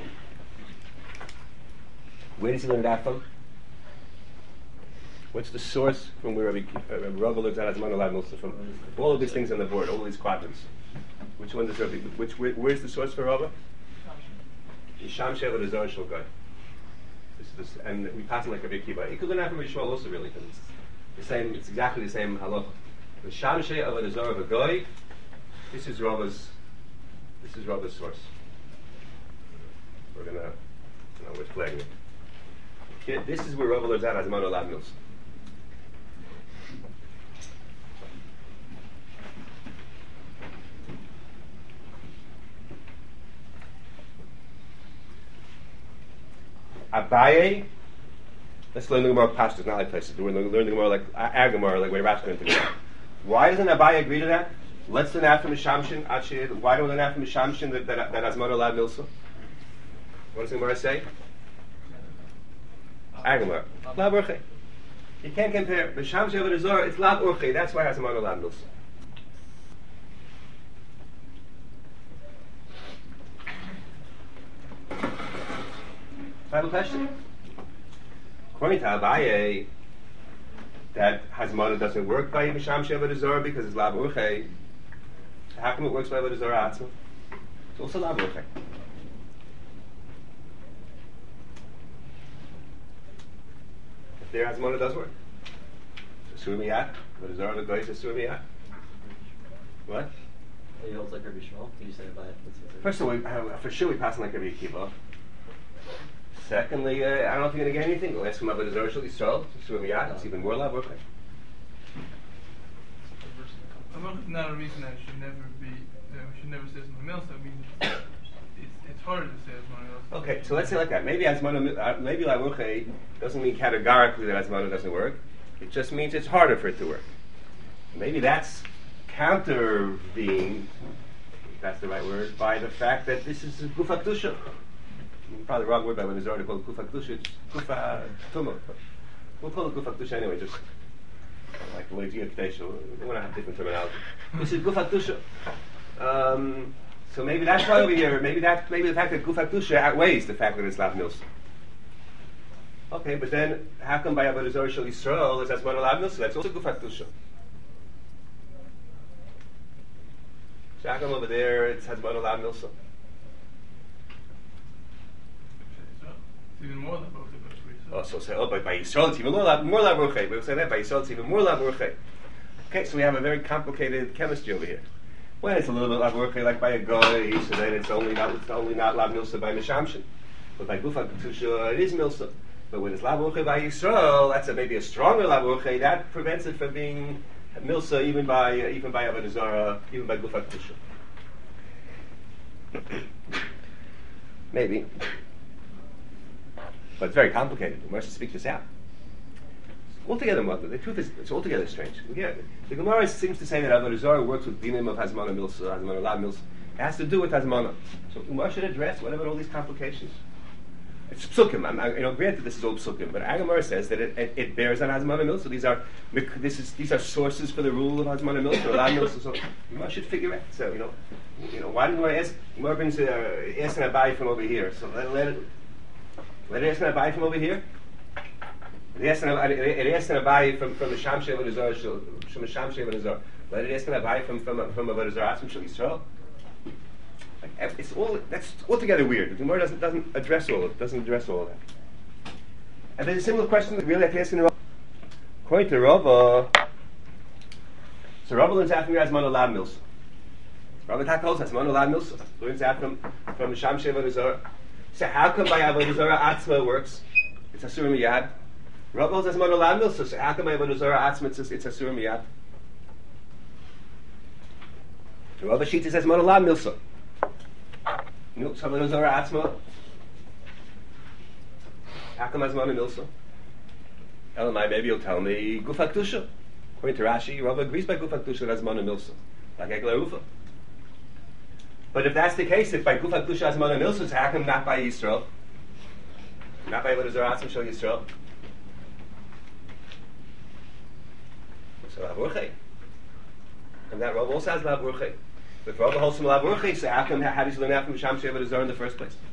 Where does he learn that from? What's the source from where Rabbi, uh, Rava learns that Hazmana Lav Milsi from? All of these things on the board, all these quadrants. Which one does Rabbi? Which where, where's the source for Rava? Yisham Sheva Dezar Shul Gai. This is this, and we pass it like Rabbi Akiva. You could learn that from Yishmael also, really, because it's the same. It's exactly the same halacha. The Shamshe of a Dezar of a Goy. This is Rava's. This is Rava's source. We're gonna. You know, we're flagging it. Okay, this is where Rava learns out Hazmana Lav Milsi. Abaye. Let's learn the Gemara pashtus, not like places. We're learning the Gemara like Agamar, like way Rashi into Gemara. Why doesn't Abaye agree to that? Let's learn after Mishamshin. Actually, why don't we learn after Mishamshin that that, that Azman allowed Milsa? What does the Gemara say? Agamar. Lav Urche. You can't compare Mishamshin with Azor. It's Lav Urche. That's why Azman allowed Milsa. Final question. According to Abaye, that Hazmana doesn't work by Misham Sheva Zora because it's Lav Urche. How come it works by Avodah Zora Atzma? It's also Lav Urche. If there Hazmana does work. Asur Miyat, Avodah Zora the Goy Asur Miyat. What? He holds like Rabbi Shmuel. Can you say about it? First of all, we, uh, for sure we pass on like Rabbi Akiva. Secondly, uh, I don't know if you're going to get anything. We'll ask him about the Zor Shal Yisrael. It's even more love. Okay. It's not a reason that it should never be. Uh, we should never say something else. I mean, it's, it's, it's harder to say something else. Okay, so let's say like that. Maybe Azmana, uh, maybe Lavuche doesn't mean categorically that Azmana doesn't work. It just means it's harder for it to work. Maybe that's countervened, if that's the right word, by the fact that this is Gufa Kedusha. Probably the wrong word by when it's already called Kufa Kedusha. It's Kufa Tumah. We'll call it Kufa Kedusha anyway, just like the way it's Kedusha. We want to have different terminology. This is Kufa Kedusha. Um, so maybe that's why over here, maybe that, maybe the fact that Kufa Kedusha outweighs the fact that it's Lav Milsa. Okay, but then how come by Avodah Zarah Shel Yisrael is that's one Lav Milsa? That's also Kufa Kedusha. So how come over there it has one Lav Milsa? Even more than both of us. Oh, so say, oh, but by Yisrael it's even more Lav more Lav Urche. We'll say that by Yisrael it's even more Lav Urche. Okay, so we have a very complicated chemistry over here. When it's a little bit Lav Urche like by a Goy, so then it's only not it's only not Lav Milsa by Mishamshin. But by Gufa Kedusha it is Milsa. But when it's Lav Urche by Yisrael, that's a, maybe a stronger Lav Urche. That prevents it from being Milsa even by uh, even by Avodah Zarah, even by Gufa Kedusha. Maybe. But it's very complicated. We must speak this out. Altogether, the truth is, it's altogether strange. Yeah, the Gemara seems to say that Avodah Zarah works with dinim of Hazmana Milsa, Hazmana Lav Milsa. It has to do with Hazmana. So Gemara should address whatever all these complications. It's psukim. I'm, I, you know, granted this is all psukim, but Agamara says that it, it, it bears on Hazmana Milsa. These are this is these are sources for the rule of Hazmana Milsa or Lav Milsa. So Gemara should figure it. So you know, you know, why didn't I ask? Gemara brings uh, ask an abai from over here. So let, let it. Let it ask an abai from over here. It asks an abai from from the Sham Sheva Zor, from the Sham Sheva Zor. Let it ask an abai from from from Avodah Zarah Atzma Shel Yisrael. Like it's all that's altogether weird. The Gemara doesn't doesn't address all of it. Doesn't address all of that. And there's a similar question that really I can ask in Rava. According to Rava, so Rava learns after Hazmana Lav Milsa. Rava Takos Hazmana Lav Milsa learns out from from the Sham Sheva Zor. So how come by Avodah Zarah Atzma works? It's Asur Miyad. Rava holds Hazmana Lav Milsa. So how come by Avodah Zarah Atzma it's, it's Asur Miyad? Rava Shita says Hazmana Lav Milsa. No, so Avodah Zarah Atzma. How come Hazmana Milsa? Elamai, maybe you'll tell me Gufa Kedusha. According to Rashi, Rava agrees by Gufa Kedusha that Hazmana Milsa, like Eglah Rufa. But if that's the case, if by Gufa Kedusha Hazmana Milsa, how come not by Yisrael? Not by Avodah Zarah Atzma Shel Yisrael? So Lav Urche. And that Rava also has Lav Urche. But if Rava holds some Lav Urche, so how come, how does he learn that from Sham Sheva Zor in the first place?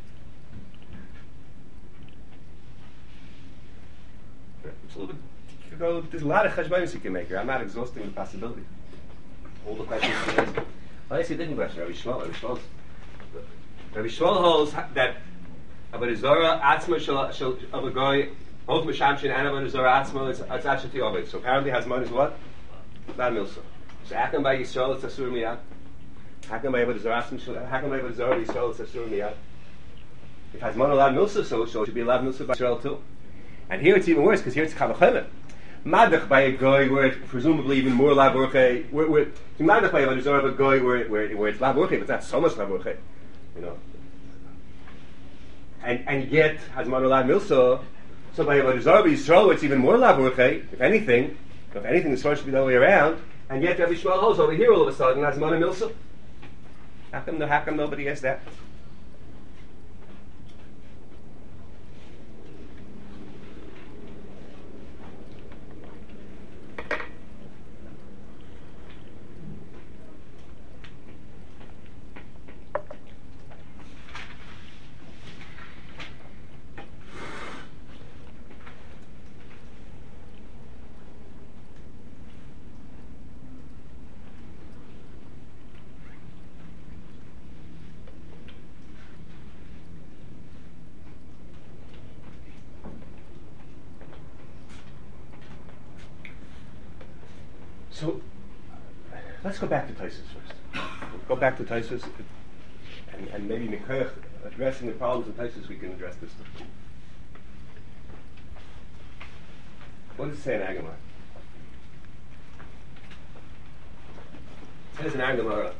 It's a little bit, you know, there's a lot of cheshbonos you can make here. I'm not exhausting the possibility. All the questions you can ask. Well, I see a different question. Rabbi Shmuel. Rabbi Shmuel. Rabbi Shmuel holds that Avodah Zarah Atzma Shel of a Goy, both Mishamshin and Avodah Zarah Atzma, it's Atzashati Ovid. So apparently Hazman is what? Lav Milsa. So how come by Yisrael it's Asur Miyad? How come by Avodah Zarah Atzma? How come by Avodah Zarah Yisrael it's Asur Miyad? If Hazman Lav Milsa, so so it should be Lav Milsa by Yisrael too. And here it's even worse because here it's Kavachemet. Madach by a Goy where it's presumably even more Lav Urche. Where, where, Madach by Avodah Zarah of a Goy where, where, where it's Lav Urche, but it's not so much Lav Urche. You know. and and yet Hazman Olad Milsa. So by Avodah Zarah Yisrael, it's even more lavuche. If anything, if anything, the story should be the other way around. And yet Rabbi Shmuel holds over here all of a sudden Hazman Milsa. How come? How come nobody has that? So, let's go back to Taisus first. We'll go back to Taisus, and, and maybe Mikoyach, addressing the problems in Taisus, we can address this stuff. What does it say in Agamar? It says in Agamar,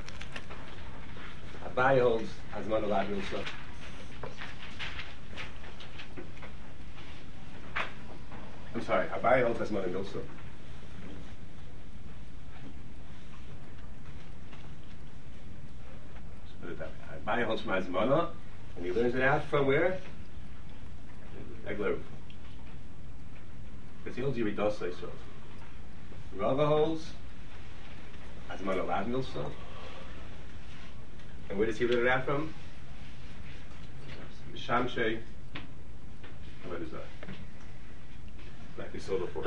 Abai holds Hazman Olad Milsa. I'm sorry, Abai holds Hazman Milsa. Abai holds from Hazmana, and he learns it out from where? Egler. Because he holds Yeridos Yisrael. Rava holds Hazmana Olad Milsa. And where does he learn it out from? Mishamshei. What is that? Like we saw before.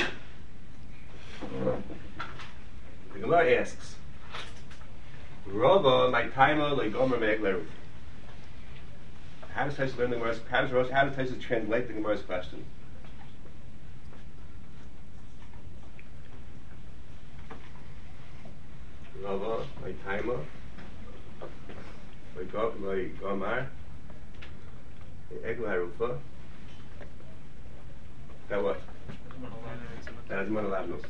The Gemara asks, Rava, my timer, like Gomer Me'egleru. How does Taisus learn the Gemara's? How does how does Taisus translate the Gemara's question? Rava, my timer, my Gomer, my Gomer, Me'egleru. That what? That is Monolavnos.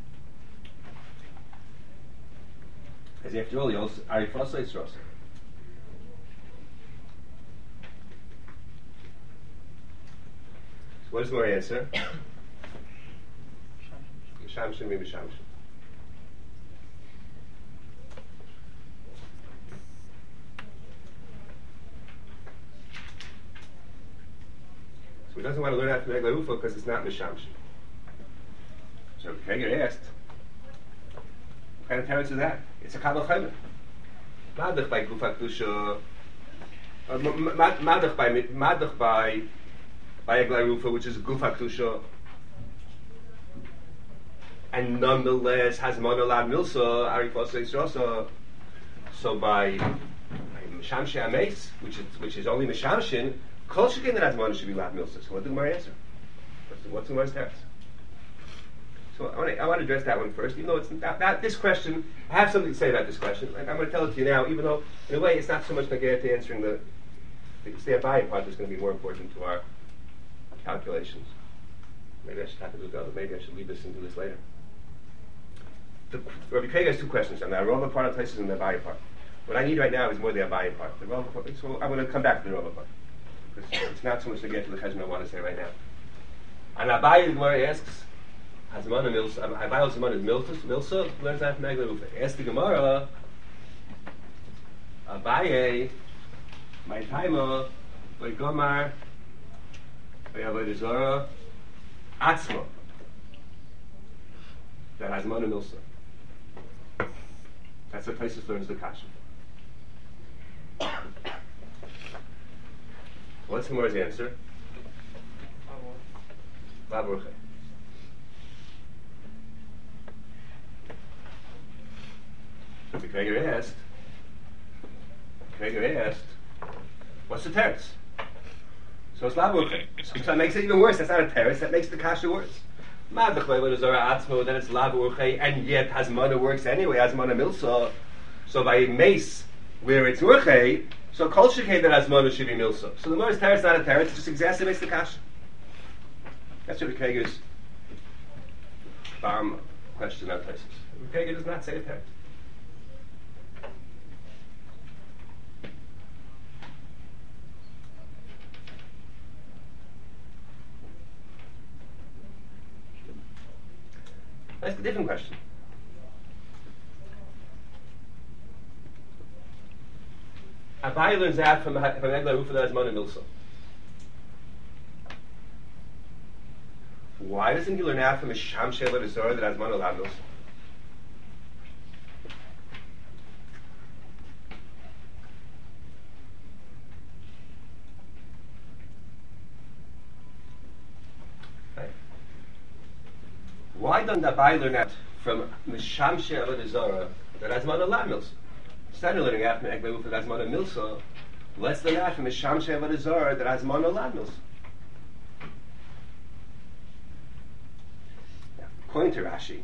As after all, he also Arifasa is Rasa. So what is the more answer? Mishamshin, maybe Mishamshin. So he doesn't want to learn how to make Larufa because it's not Mishamshin. So Kreger asked, what kind of teretz is that? It's a Kabbalah Chaymer. Madach by Gufa Kedusha, Madach by Madach by by Eglah Rufa, which is Gufa Kedusha, and nonetheless has Monolad Milsa Arifos Yisrosa. So by Mishamshin Ames, which is which is only Mishamshin, Kol Shekin that has Monolad should be Lad Milsa. So what did the Gemara answer? What's the, what's the Gemara's teretz? So I want to I want to address that one first, even though it's not, that this question. I have something to say about this question. Like, I'm going to tell it to you now, even though in a way it's not so much negated to answering the the Abaye part that's going to be more important to our calculations. Maybe I should have to do that. Maybe I should leave this and do this later. The Rabbi Krega has two questions on the Rava part of Taisus and the Abaye part. What I need right now is more the Abaye part. The Rava part. So I'm going to come back to the Rava part because it's not so much to get to the cheshbon I want to say right now. And Abaye, the Gemara asks. Hazmana Milsa, Abaye Hazmana is Milsa, Milsa learns that from Eglah Rufa. Ask the Gemara, Abaye, my timer, by Gomar, by Avodah Zarah, Atzma. That Hazmana Milsa. That's what Taisus learns the Kasha. What's the Gemara's answer? Laburche. So the Kreger asked, Kreger asked, what's the teretz? So it's lavuche. So that makes it even worse. That's not a teretz. That makes the kasha worse. Then it's lavuche, and yet Hazmana works anyway. Hazmana milsa. So by mace, where it's urche, so kol shekei that Hazmana should be milsa. So the Gemara's teretz is not a teretz. It just exacerbates the kasha. That's what the Kreger's farm question on places. The Kreger does not say a teretz. That's a different question. Abai learns that from from Egla Rufa that has Mana Milsa. Why doesn't he learn that from Misham Sheva Dezora that has Mana Lab Milsa? Why doesn't Abai learn that from Misham Sheva Dezora that has Mana Lab Milsa? Instead of learning that from Egla Rufa that has Mana Milsa, let's learn that from Misham Sheva Dezora that has Mana Lab Milsa. According to Rashi,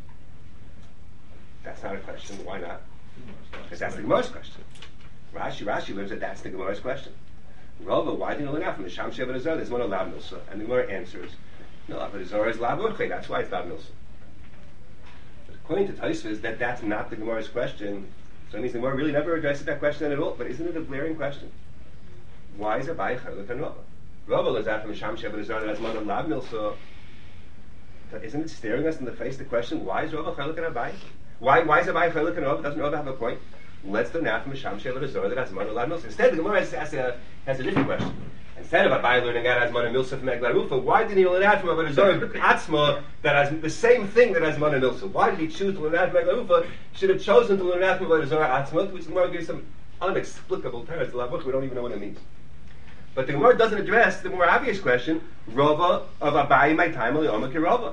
that's not a question. Why not? Because that's the Gemara's question. Rashi, Rashi learns that that's the Gemara's question. Rava, why didn't you learn that from the Sham Sheva Dezora? There's one Lab Milsa, and the Gemara answers, no, Lab Dezora is Lab Urche. That's why it's Lab Milsa. But according to Tosfos, that that's not the Gemara's question. So it means the Gemara really never addresses that question at all. But isn't it a glaring question? Why is Abai Chelek and Rava? Rava learns that from the Sham Sheva Dezora that has one Lab Milsa. Isn't it staring us in the face the question, why is Rava Chelek and Abai? Why, why is Abai Chelek and Rava? Doesn't Rava have a point? Let's do now from Misham Sheva Dezora that has Mana Lab Milsa. Instead, the Gemara has, has, a, has a different question. Instead of Abai learning that as Mana Milsa from Egla Rufa, why didn't he learn that from Avodah Dezora Atzma that has the same thing that has Mana Milsa? Why did he choose to learn that from Egla Rufa? Should have chosen to learn that from Avodah Dezora Atzma, which the Gemara gives some unexplicable terms. The Lab Rufa, we don't even know what it means. But the Gemara doesn't address the more obvious question, Rava of Abai my time Aliyoma Ki Rava.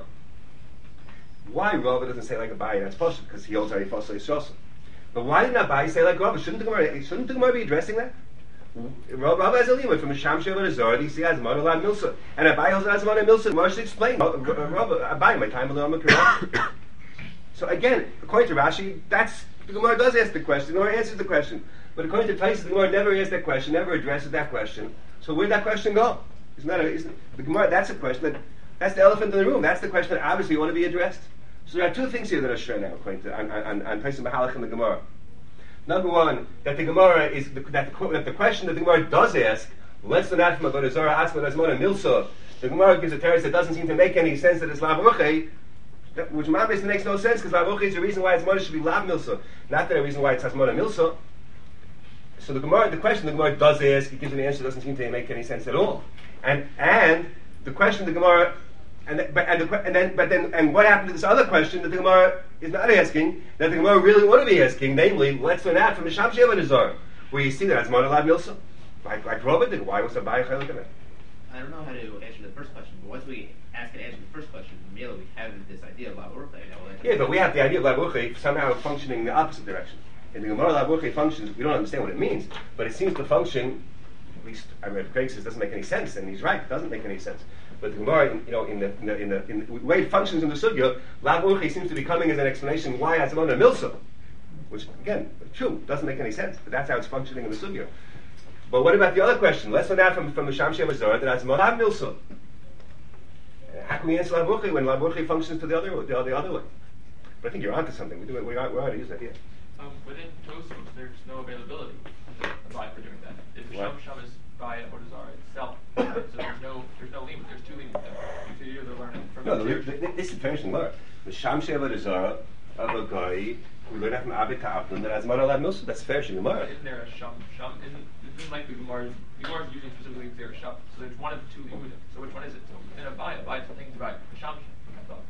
Why Rava doesn't say like Abai? That's possible because he holds already Fasal Yisrosa. But why didn't Abai say like Rava? Shouldn't the Gemara? Shouldn't the Gemara be addressing that? Rava has a limit from Misham Sheva Dezora. He has Mana Lab Milsa, and Abai holds has Mana Milsa. Gemara should explain Rava Abai my time Aliyoma Ki Rava. So again, according to Rashi, that's the Gemara does ask the question. The Gemara answers the question. But according to Tosfos, the Gemara never asks that question, never addresses that question. So where'd that question go? Isn't that a, isn't, the Gemara? That's a question that that's the elephant in the room. That's the question that obviously want to be addressed. So there are two things here that are straight now, according to on on on Tosfos Mahalach in the Gemara. Number one, that the Gemara is the, that, the, that the question that the Gemara does ask. Let's learn that from Avodah Dezora Atzma Mana Milsa. The Gemara gives a teretz that doesn't seem to make any sense that it's Lav Ruche, which obviously makes no sense because Lav Ruche is the reason why its Mana should be Lav Milsa, not the reason why it has Mana Milsa. So the Gemara, the question the Gemara does ask, it gives an answer that doesn't seem to make any sense at all. And and the question the Gemara, and the, but and, the, and then but then and what happened to this other question that the Gemara is not asking, that the Gemara really want to be asking, namely, let's learn that from the Misham Sheva Dezora, where you see that as Mana Lab Milsa, like like Rava did. Why was Abai Chelek in it? I don't know how to answer the first question, but once we ask and answer the first question, immediately we have this idea of Lab Urche. Yeah, but we have the idea of Lab Urche somehow functioning in the opposite direction. In the Gemara, Lab Urche functions, we don't understand what it means, but it seems to function, at least, I mean, Greg says it doesn't make any sense, and he's right, it doesn't make any sense. But the Gemara, you know, in the, in the, in the, in the way it functions in the Sugya, Lab Urche seems to be coming as an explanation why it's Mana Milsa, which, again, true, doesn't make any sense, but that's how it's functioning in the Sugya. But what about the other question? Let's learn that from, from the Sham Sheva Dezora that has Mana Lab Milsa. How can we answer Lab Urche when Lab Urche functions to the other, the, the other way? But I think you're onto something, we do it, we are, we are to use that here. Um, within Tosfos, there's no availability to apply for doing that. If the Sham Sham is by Avodah Dezora itself, so there's no there's no limit. There's two limits there. You could either learn it from no, the, the, the, this is finishing Gemara. The Sham Sheva Dezora of a guy we learn that from Abit Ta'apnun that has Mana Lab Milsa. That's fair Gemara. Isn't there a Sham Sham? Isn't isn't like the Gemara? The Gemara is using specifically if there's Sham. So there's one of the two limudim. So which one is it? So in a Abai, Abai is something about the Sham Sham. I thought.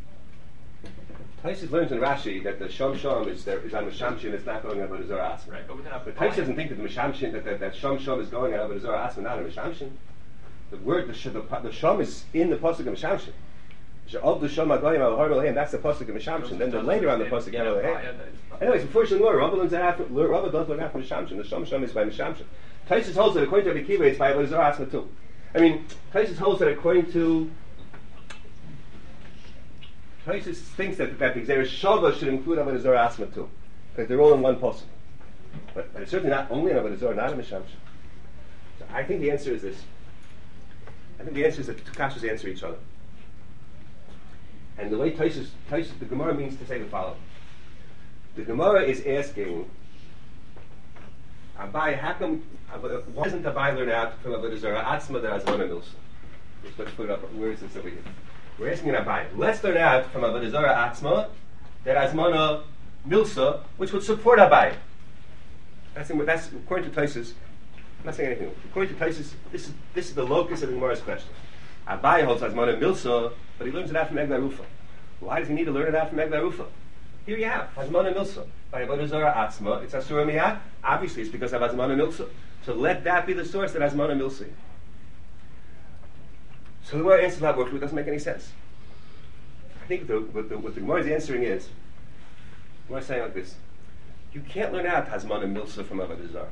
Tosfos learns in Rashi that the Sham Sham is there is on Mishamshin. It's not going on Avodah Dezora Atzma. Right, but within a But Tosfos doesn't think that the Mishamshin that, that that Sham Sham is going on Avodah Dezora Atzma, not on Mishamshin. The word the, the the Sham is in the pasuk of Mishamshin. Of the Sham Agoyim Al Harmaleim. That's the pasuk of Mishamshin. Then the later on the pasuk of Harmaleim. Anyways, unfortunately, Rava learns that after Rava does learn after Mishamshin. The Sham Sham is by Mishamshin. Tosfos holds that according to Rabbi Kiva, it's by Avodah Dezora Atzma too. I mean, Tosfos holds that according to Tosfos thinks that, that the Xeris Shava should include Avodah Dezora Atzma too, because they're all in one pasuk. But, but it's certainly not only in Avodah Dezora, not in Mishamshin. So I think the answer is this. I think the answer is that the two kashas answer each other. And the way Tosfos, Tosfos, the Gemara means to say the following. The Gemara is asking, Abai, how come, why doesn't Abai learn out from Avodah Dezora Atzma that has Mana Milsa? Let's put it up. Where is this over here? We're asking an Abai. Let's learn out from Avodah Zarah Atzma that Azmana Milsa, which would support Abai. That's, that's according to Taisus. I'm not saying anything. According to Taisus, this is this is the locus of the Gemara's question. Abai holds Azmana Milsa, but he learns it out from Egla Rufa. Why does he need to learn it out from Egla Rufa? Here you have Azmana Milsa by Avodah Zarah Atzma. It's Asura Miyad. Obviously, it's because of Azmana Milsa. So let that be the source that Azmana Milsa. So the Gemara answers that work, it doesn't make any sense. I think the, what, the, what the Gemara is answering is, the Gemara is saying like this: you can't learn out Hazmana Milsa from Avodah Zarah,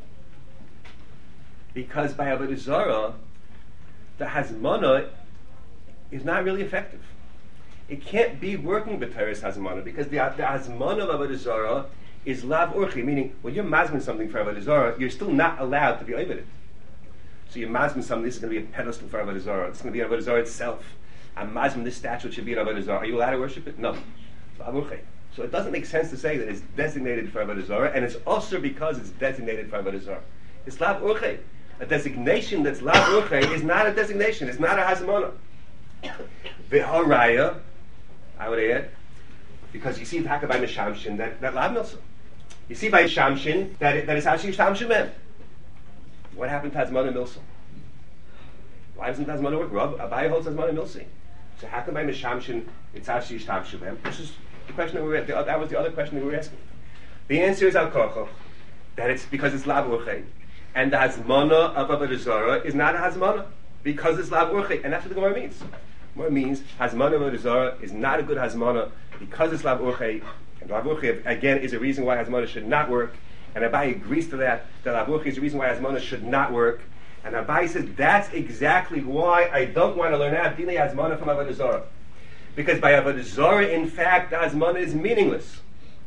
because by Avodah Zarah, the Hazmana is not really effective. It can't be working b'Teres Hazmana because the, the Hazmana of Avodah Zarah is lav urchi, meaning when you're mazmin something for Avodah Zarah, you're still not allowed to be over it. So you're mazmin something. This is going to be a pedestal for Avodah Zarah. It's going to be Avodah Zarah itself. I'm mazmin this statue should be at Avodah Zarah. Are you allowed to worship it? No. So it doesn't make sense to say that it's designated for Avodah Zarah, and it's also because it's designated for Avodah Zarah. It's lav urche. A designation that's lav urche is not a designation. It's not a hazmana. V'haraya, I would add, because you see the Haka by Mishamshin that that lav milsa. You see by Shamshin that it, that it's actually Shamshin men. What happened to hazmana milsa? Why doesn't hazmana work? Rav Abai holds hazmana milsa. So how come by Mishamshin it's actually Shamshin men? This is the question that we were the, that was the other question that we were asking. The answer is al kocho, that it's because it's lav urche, and the hazmana of Avodah Zarah is not a hazmana because it's lav urche, and that's what the Gemara means. What it means, hazmana of Avodah Zarah is not a good hazmana because it's lav urche, and lav urche again is a reason why hazmana should not work. And Abai agrees to that. That lav urche is the reason why hazmana should not work. And Abai says that's exactly why I don't want to learn out dinei hazmana from Avodah Zarah. Because by Avodah Zarah, in fact, the hazmana is meaningless,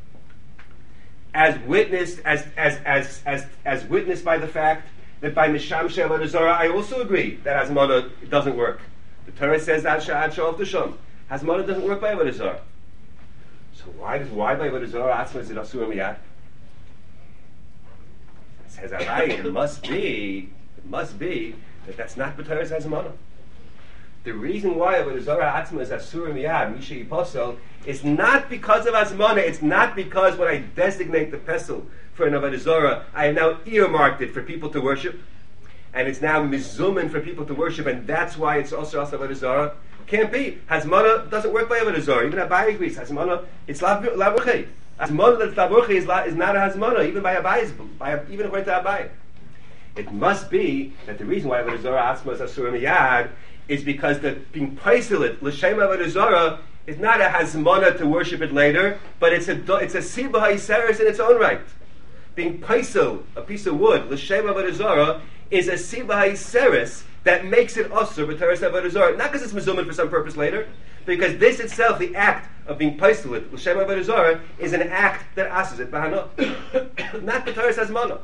as witnessed as as as as as witnessed by the fact that by Mishamshe Avodah Zarah, I also agree that hazmana doesn't work. The Torah says that Ad Sha'af Tashon, hazmana doesn't work by Avodah Zarah. So why does why by Avodah Zarah Atzma is it Asur Miyad? It says Arai, it must be it must be that that's not B'Torah's hazmana. The reason why Avodah Zarah Atzma is Asur Miyad, Misha Yiposel, is not because of Azmana. It's not because when I designate the pesel for an Avodah Zarah, I have now earmarked it for people to worship, and it's now mizumin for people to worship, and that's why it's also also Avodah Zarah. Can't be. Hazmana doesn't work by Avodah Zarah. Even Abai agrees. Hazmana, it's lav urche. Hazmana that's lav urche is, la, is not a hazmana, even by Abai, by even according to Abai. It must be that the reason why Avodah Zarah Atzma is Asur Miyad is because the being paiselit l'shem Avodah Zarah is not a hazmana to worship it later, but it's a it's a siba ha'iseres in its own right. Being paisel, a piece of wood, l'shem Avodah Zarah, is a siba ha'iseres that makes it osur b'teres Avodah Zarah. Not because it's mezuman for some purpose later, because this itself, the act of being paiselit l'shem Avodah Zarah, is an act that asses it b'hana, not b'teres hazmana.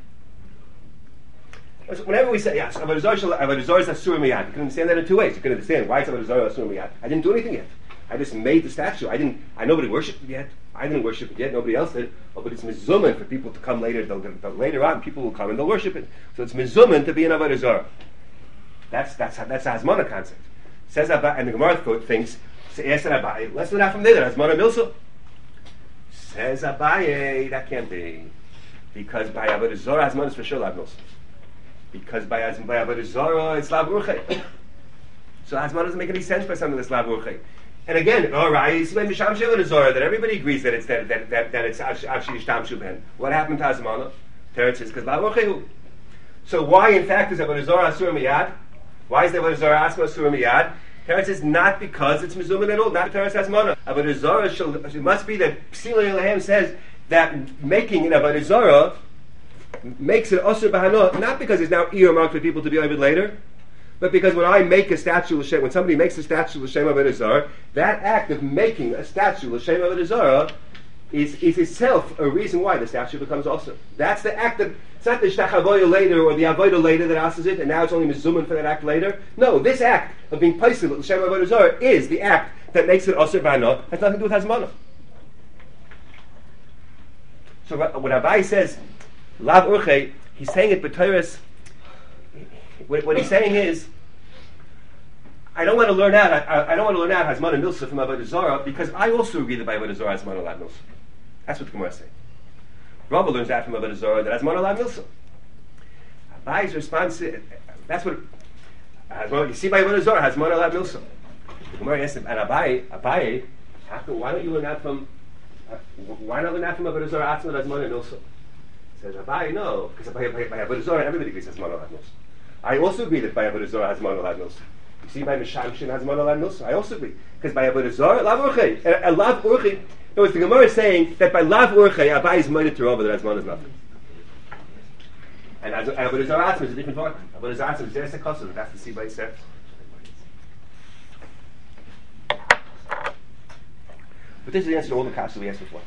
Whenever we say, yes, Avodah Zarah is Asur Miyad, you can understand that in two ways. You can understand why it's Avodah Zarah Asur Miyad. I didn't do anything yet. I just made the statue. I didn't. I nobody worshipped it yet. I didn't worship it yet. Nobody else did. Oh, but it's mizuman for people to come later. They'll, they'll, later on, people will come and they'll worship it. So it's mizuman to be an Avodah Zarah. That's that's that's a Hazmana concept. Says Abai, and the Gemara quote thinks. Yes, Abai. Let's learn out from there. Hazmana Milsa. Says Abai, that can't be, because by Avodah Zarah Hazmana is for sure lav milsa. Because by Avodah Zarah it's lav urche. So Hazmana doesn't make any sense by something that's lav urche. And again, all right, you see by Misham Avodah Zarah that everybody agrees that it's that that that, that it's actually Yishtam Ben. What happened to Hazmana? Teretz is because lav urche. So why, in fact, is Avodah Zarah Asur Miyad? Why is the Avodah Zarah Asma Asur Miyad? Teretz is not because it's Mizuman at all, not Teretz Hazmana. Avodah Zarah shall, it must be that Psila Yelahem says that making an Avodah Zarah makes it Asur Bahana, not because it's now earmarked for people to be over later, but because when I make a statue l'shem, when somebody makes a statue l'shem Avodah Zarah, that act of making a statue l'shem Avodah Zarah is, is itself a reason why the statue becomes awesome. That's the act that, it's not the shtachavoya later or the avodah later that asks it, and now it's only mizuman for that act later. No, this act of being paisel l'shem Avodah Zarah is the act that makes it asur b'hana. Has nothing to do with hazmana. So when Abai says lav urche, he's saying it b'Torah's. What, what he's saying is, I don't want to learn out. I, I, I don't want to learn out Hazman and Milsa from Avodah Zarah because I also agree that by Avodah Zarah Hazman Olad Milsa. That's what the Gemara is saying. Rava learns that from Avodah Zarah that Hazman Olad Milsa. Abai's response is, that's what Hazman, you see by Avodah Zarah Hazman Olad Milsa. The Gemara asks him, and Abai, Abai, how come, why don't you learn that from? Uh, why not learn that from Avodah Zarah Atzma Hazman and Milsa? Says Abai, no, because by, by, by Avodah Zarah everybody agrees Hazman Olad Milsa. I also agree that by Avodah Zarah Hazman Olad Milsa. You see by Mishamshin Hazman Olad Milsa. I also agree because by Avodah Zarah Lav Urchei, a Lav Urchei. No, it's the Gemara is saying that by Lav Urchei Abai is minded to Rava that Hazman is nothing. And Avodah Zarah Atzma is a different part. Avodah Zarah Atzma is Zeres HaKosov. That's the C by Seres. But this is the answer to all the questions we asked before.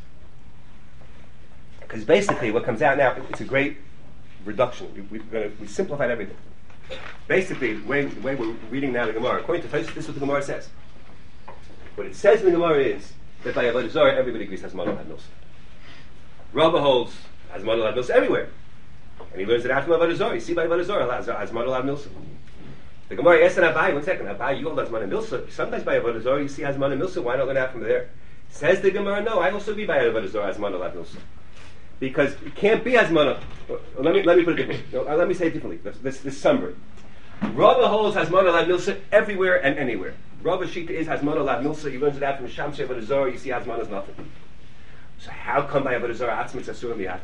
Because basically what comes out now, it's a great reduction. We, we're gonna, we simplified everything. Basically, the way, the way we're reading now the Gemara, according to Tosfos, this is what the Gemara says. What it says in the Gemara is that by Avodah Zarah, everybody agrees Hazman Olad Milsa. Rava holds Hazman Olad Milsa everywhere. And he learns it out from Avodah Zarah. You see by Avodah Zarah, Hazman Olad Milsa. The Gemara asks Abai, one second, Abai, you hold Hazman and Milsa. Sometimes by Avodah Zarah you see Hazman and Milsa. Why not learn out from there? Says the Gemara, no, I also be by Avodah Zarah Hazman Olad Milsa. Because it can't be Hazman. Let me let me put it differently. No, let me say it differently. This this, this summary. Rava holds Hazman Olad Milsa everywhere and anywhere. Rava Shita is Hazman Olad Milsa. He learns it out from Shamshe Avodah Zarah. You see Hazman is nothing. So how come by Avodah Zarah Atzma it's Asur Miyad?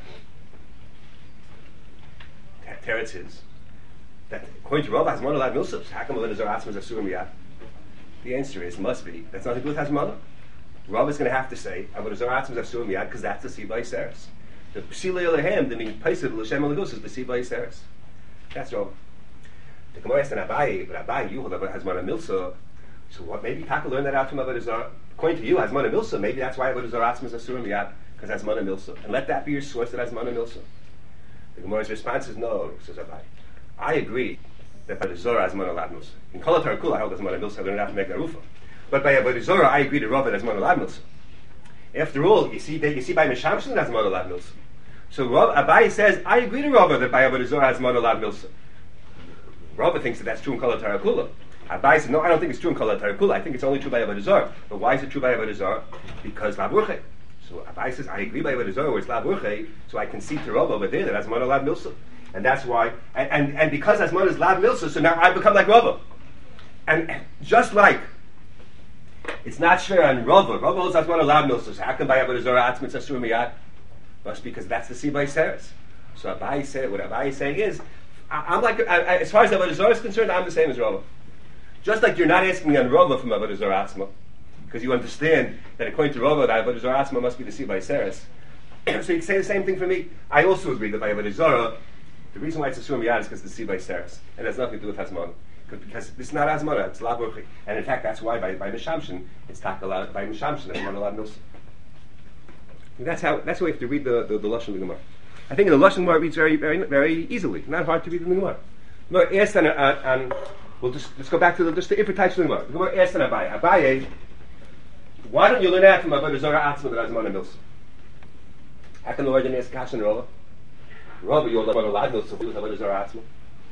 Teretz is that according to Rava Hazman Olad Milsa. How come Avodah Zarah Atzma is Asur Miyad? The answer is must be that's nothing to do with Hazman. Rava is going to have to say Avodah Zarah Atzma is Asur Miyad because that's the Sibay Seres. The Psila Elohem, the meaning Paisiv L'Shem Olagus is the Sibay Seres. That's Rava. The Gemara asked an Abai, but Abai, you hold Hazman and Milsa. So what? Maybe Taka learned that out from Avodah Zarah. According to you, Hazman and Milsa. Maybe that's why Avodah Zarah Atzma is Asur Miyad because Hazman and Milsa. And let that be your source that Hazman and Milsa. The Gemara's response is no, says Abai. I agree that by the Zorah Hazman Olad Milsa. In Kol HaTarah I hold Hazman and Milsa. I learned out from Megla Rufa. But by Avodah Zarah, I agree to Rava that Hazman Olad Milsa. After all, you see, you see by Mishamshin Hazman Olad Milsa. So Rav, Abai says, I agree to Rava that by Avodah Zarah Hazman Olad Milsa. Rava thinks that that's true in Kol HaTarah. Abai says, no, I don't think it's true in Kol HaTarah. I think it's only true by Avodah Zarah. But why is it true by Avodah Zarah? Because Lav Urchei. So Abai says, I agree by Avodah Zarah where it's Lav Urchei, so I can see to Rava over there that Hazman Olad Milsa. And that's why, and, and, and because Hazman is Lav Milsa, so now I become like Rava. And just like, it's not fair on Rava. Rava holds Hazman Olad Milsa. So how come by Avodah Zarah Atzma it's Asur Miyad? Must because that's the Sibay Seres. So Abai said, what Abai is saying is, I, I'm like, I, I, as far as Avodah Zarah is concerned, I'm the same as Rava. Just like you're not asking me on Rava from Avodah Zarah Atzma, because you understand that according to Rava, that Avodah Zarah Atzma must be the Sibay Seres. So you can say the same thing for me. I also agree that by Avodah Zarah, the reason why it's Asur Miyad is because it's the Sibay Seres, and it has nothing to do with Hazman. Because it's not Hazman, it's Lav Urchei. And in fact, that's why by, by Mishamshin, it's Takalad, by Mishamshin, Hazman Olad Milsa. That's how. That's how we have to read the the, the Lashon of the Gemara. I think in the Lashon Gemara it reads very, very, very easily. Not hard to read in the Gemara. The Gemara asked on, on, we'll just let's go back to the just the different types of the Gemara. The Gemara asked on Abai. Abai, why don't you learn that from Avodah Zarah Atzma that Hazman and Milsa? How can the Lord didn't ask Kashan and Rava? Rava, you learn Olad Milsa with Avodah Zarah Atzma.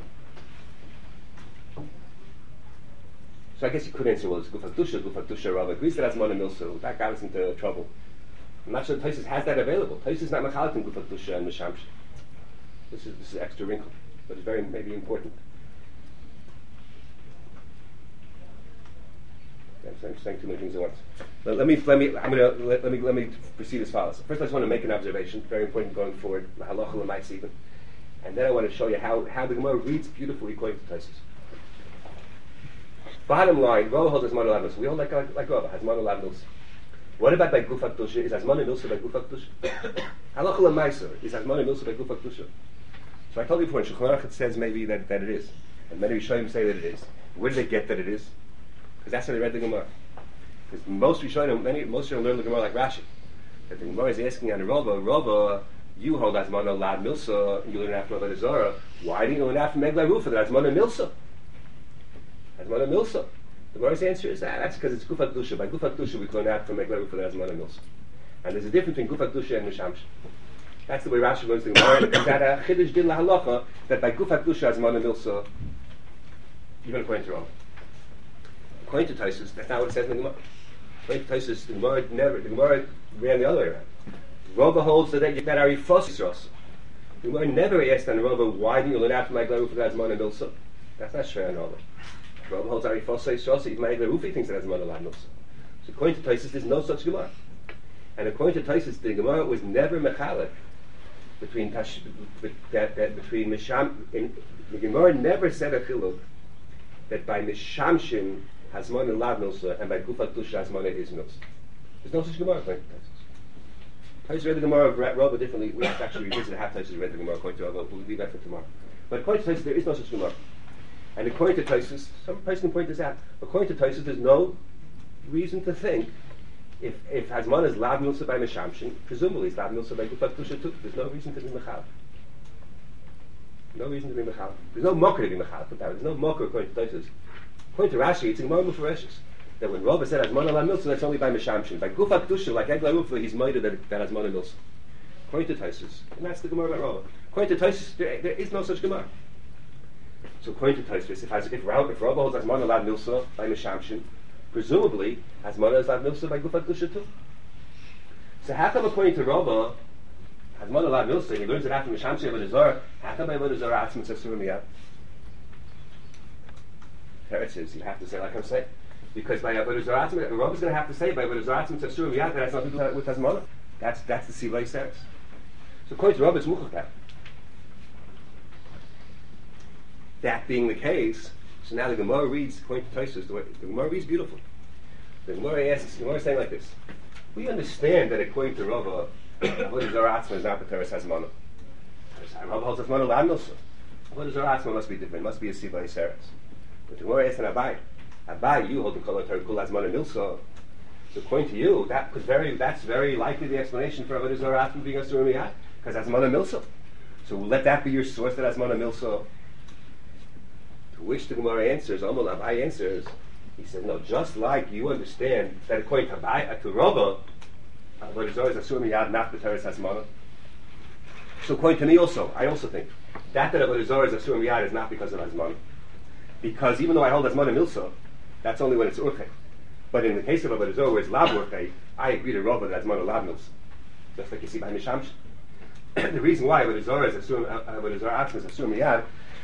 So I guess you could answer, well, it's Gufak Dusha, Gufak Dusha, Rava agrees that Hazman and Milsa. That got us into trouble. I'm not sure the Tosfos has that available. Tosfos is not Machalik in Gufak Dusha and Mishamshin. This is this is extra wrinkle, but it's very maybe important. I'm saying, I'm saying too many things at once. Let, let me let me I'm gonna let, let me let me proceed as follows. First, I just want to make an observation, very important going forward, halacha l'maisa even, and then I want to show you how how the Gemara reads beautifully according to Tosfos. Bottom line, Rava holds Hazman Olad Milsa. We hold like like, like Rava, Hazman Olad Milsa. What about by Gufak Dusha? Is Hazman and Milsa by Gufak Dusha? Halacha l'maisa is Hazman and Milsa by Gufak Dusha. So I told you before, in Shulchan Aruch it says maybe that, that it is, and many Rishonim say that it is. Where did they get that it is? Because that's how they read the Gemara. Because most Rishonim, many most Rishonim learn the Gemara like Rashi. That the Gemara is asking on Rava, Rava, you hold Hazman Olad Milsa, and you learn after Avodah Zarah. Why do you learn after Megla Rufa that Hazman and Milsa? Hazman and Milsa. The Gemara's answer is that that's because it's Gufak Dusha. By Gufak Dusha we learn out from Megla Rufa that Hazman and Milsa. And there's a difference between Gufak Dusha and Mishamshin. That's the way Rashi learns the Gemara. It comes out a Chiddush Din LaHalacha that by Gufak Dusha Hazman and Milsa, even according to Rava. According to Tosfos, that's not what it says in the Gemara. According to Tosfos, the Gemara never, the Gemara ran the other way around. Rava holds that that are Yisros. The Gemara never asked on Rava, why do you learn after my Gleru for that Zman and Milsa? That's not Shreya Rava. Rava holds Ari Fosa Yisros, even my Gleru thinks that has Zman and Milsa. So according to Tosfos, there's no such Gemara. And according to Tosfos, the Gemara was never mechalek between Tash, that, that between Misham. In, the Gemara never said a chiluk that by Mishamshin Hazmon and Lav Milsa and by Gufat Tusha Hazmon is Milsa. There's no such Gemara according to Tosfos. Tosfos read the Gemara of Rava differently. We have to actually revisit how Tosfos read the Gemara according to Rava. We'll leave that for tomorrow. But according to Tosfos, there is no such Gemara. And according to Tosfos, some person can point this out. According to Tosfos, there's no reason to think if if Hazman is Lav Milsa by Mishamshin, presumably it's Lav Milsa by Gufat Tusha too. There's no reason to be Mechal. No reason to be Mechal. There's no Mokr to be Mechal. There's no Mokr according to Tosfos. According to Rashi, it's in Gemara Mufareshus that when Rava said Hazman Lav Milsa, that's only by Mishamshin. By Gufat Tusha, like Egla Rufa, he's made that that Hazman Milsa. According to Tosfos, and that's the Gemara about Rava. According to Tosfos, there, there is no such Gemara. So according to Tosfos, if if Rava if Rava holds Hazman Lav Milsa by Mishamshin, presumably Hazman is Lav Milsa by Gufat Tusha too. So how come according to Rava, Hazman Lav Milsa, he learns it after Mishamshin Avodah Zarah, how come by Avodah Zarah Atzman Tzasur Miyad? Teretz says you have to say like I'm saying. Because by Avodah Zarah Atzman, Rava's going to have to say by Avodah Zarah Atzman Tzasur Miyad that has nothing to do with Hazman. That's that's the Sivay Seres. So according to Rava, it's Muchach. That being the case, so now the Gemara reads, according to Tosfos, the, the Gemara reads beautiful. The Gemara asks, the Gemara is saying like this: we understand that according to Rava, Avodah Zarah Atzma is not the Teres Hazmana. Rava holds Hazmana Lav Milsa. Avodah Zarah Atzma must be different. Must be a Sivay Seres. But the Gemara asks an Abai, Abai, you hold the Kol HaTorah Kul Hazmana Milsa. So according to you, that could very, that's very likely the explanation for Avodah Zarah Atzma being a Surah Miyad, because Hazmana Milsa. So we'll let that be your source that Hazmana Milsa. To which the Gemara answers, Amol Abai answers, he said, no, just like you understand that according to Abai, uh, to Rava, Avodah Zarah is a Surah Miyad, not the Teres Hazmana. So according to me also, I also think that that Avodah Zarah is a Surah Miyad is not because of Hazmana. Because even though I hold Hazmana Milsa, that's only when it's Urchei. But in the case of Avodah Zarah where it's Lav Urchei, I agree to Rava that Hazmana Lav Milsa. Just like you see by Mishamsh. The reason why Avodah Zarah is a Surah, Avodah Zarah Atzma is a Surah Miyad,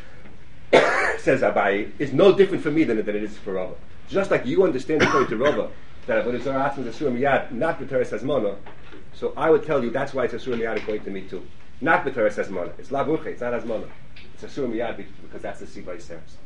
says Abai, is no different for me than, than it is for Rava. Just like you understand according to Rava that Avodah Zarah Atzma is a Surah Miyad, not B'teres Hazmana, so I would tell you that's why it's a Surah Miyad according to me too. Not B'teres Hazmana. It's Lav Urchei, it's not Hazmana. It's a Surah Miyad because that's the Sivay Seres.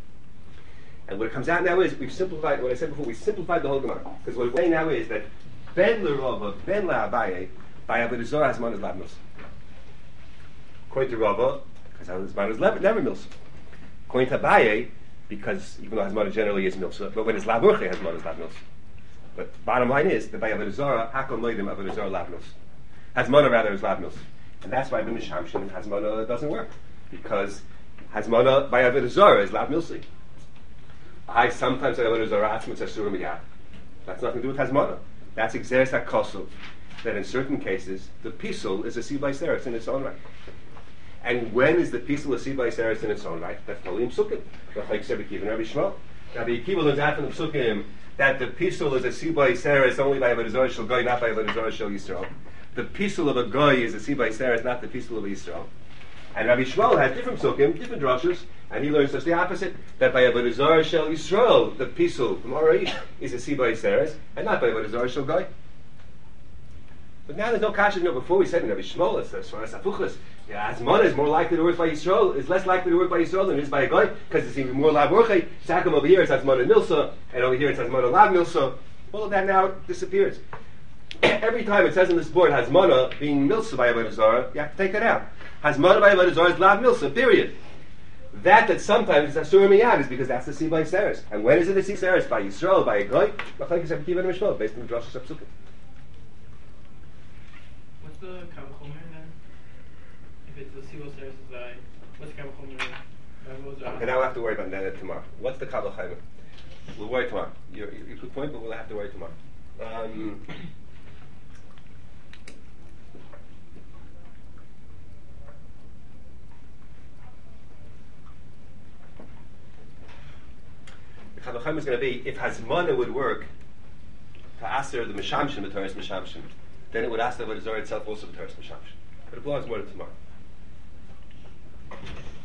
And what it comes out now is, we've simplified, what I said before, we simplified the whole Gemara. Because what we're saying now is that Ben LeRava, Ben LaAbaye, by Avodah Zarah Hazmana is Lav Milsa. According to Rava, because Hazmana is never Milsa. According to Abaye, because even though Hazmana generally is Milsa, but when it's Lav Urchei, Hazmana is Lav Milsa. But bottom line is that by Avodah Zarah, Hakol Moedim Avodah Zarah Lav Milsa. Hazmana rather is Lav Milsa. And that's why B'Mishamshin Hazmana doesn't work. Because Hazmana by Avodah Zarah is Lav Milsa. I sometimes say Avodah Zarah Atzma Tzasur Miyad. That's nothing to do with Hazmana. That's Exeres HaKosov. That in certain cases, the Pisul is a Sivay Seres in its own right. And when is the Pisul a Sivay Seres in its own right? That's totally in Psukim. That's like Rabbi Akiva and Rabbi Shmuel. Rabbi Akiva learns out from the Psukim that the Pisul is a Sivay Seres only by Avodah Zarah Shel Goy, not by Avodah Zarah Shel Yisrael. The Pisul of a Goy is a Sivay Seres, not the Pisul of a Yisrael. And Rabbi Shmuel has different Psukim, different drashos, and he learns just the opposite, that by Avodah Zarah Shel Yisrael, the Pisul from Oraish is a Sivay Seres, and not by Avodah Zarah Shel Goy. But now there's no kasha. You know, before we said in Rabbi Shmuel, it's as far as Afuchas, yeah, Hazmana is more likely to work by Yisrael, is less likely to work by Yisrael than it is by a Goy, because it's even more Lav Urchei. So how come over here it's Hazmana Milsa, and over here it's Hazmana Lav Milsa? All of that now disappears. Every time it says on this board Hazmana being Milsa by Avodah Zarah, you have to take that out. Hazmana by Avodah Zarah is Lav Milsa, period. That that sometimes is Asur Miyad is because that's the Sivay Seres. And when is it a Sivay Seres? By Yisrael, by a Goy? Machlekes Rabbi Akiva and Mishmol, based on the drashos of Psukim. What's the Kavachomer then? If it's the Sivay Seres, is I. What's the Kavachomer then? Okay, now we'll have to worry about that tomorrow. What's the Kavachomer? We'll worry tomorrow. You you good point, but we'll have to worry tomorrow. Um, Chavachim is going to be, if Hazmana would work to aser the Mishamshin, the Torah's Mishamshin, then it would ask the Avodah Zarah itself also the Torah's Mishamshin. But it belongs more to tomorrow. I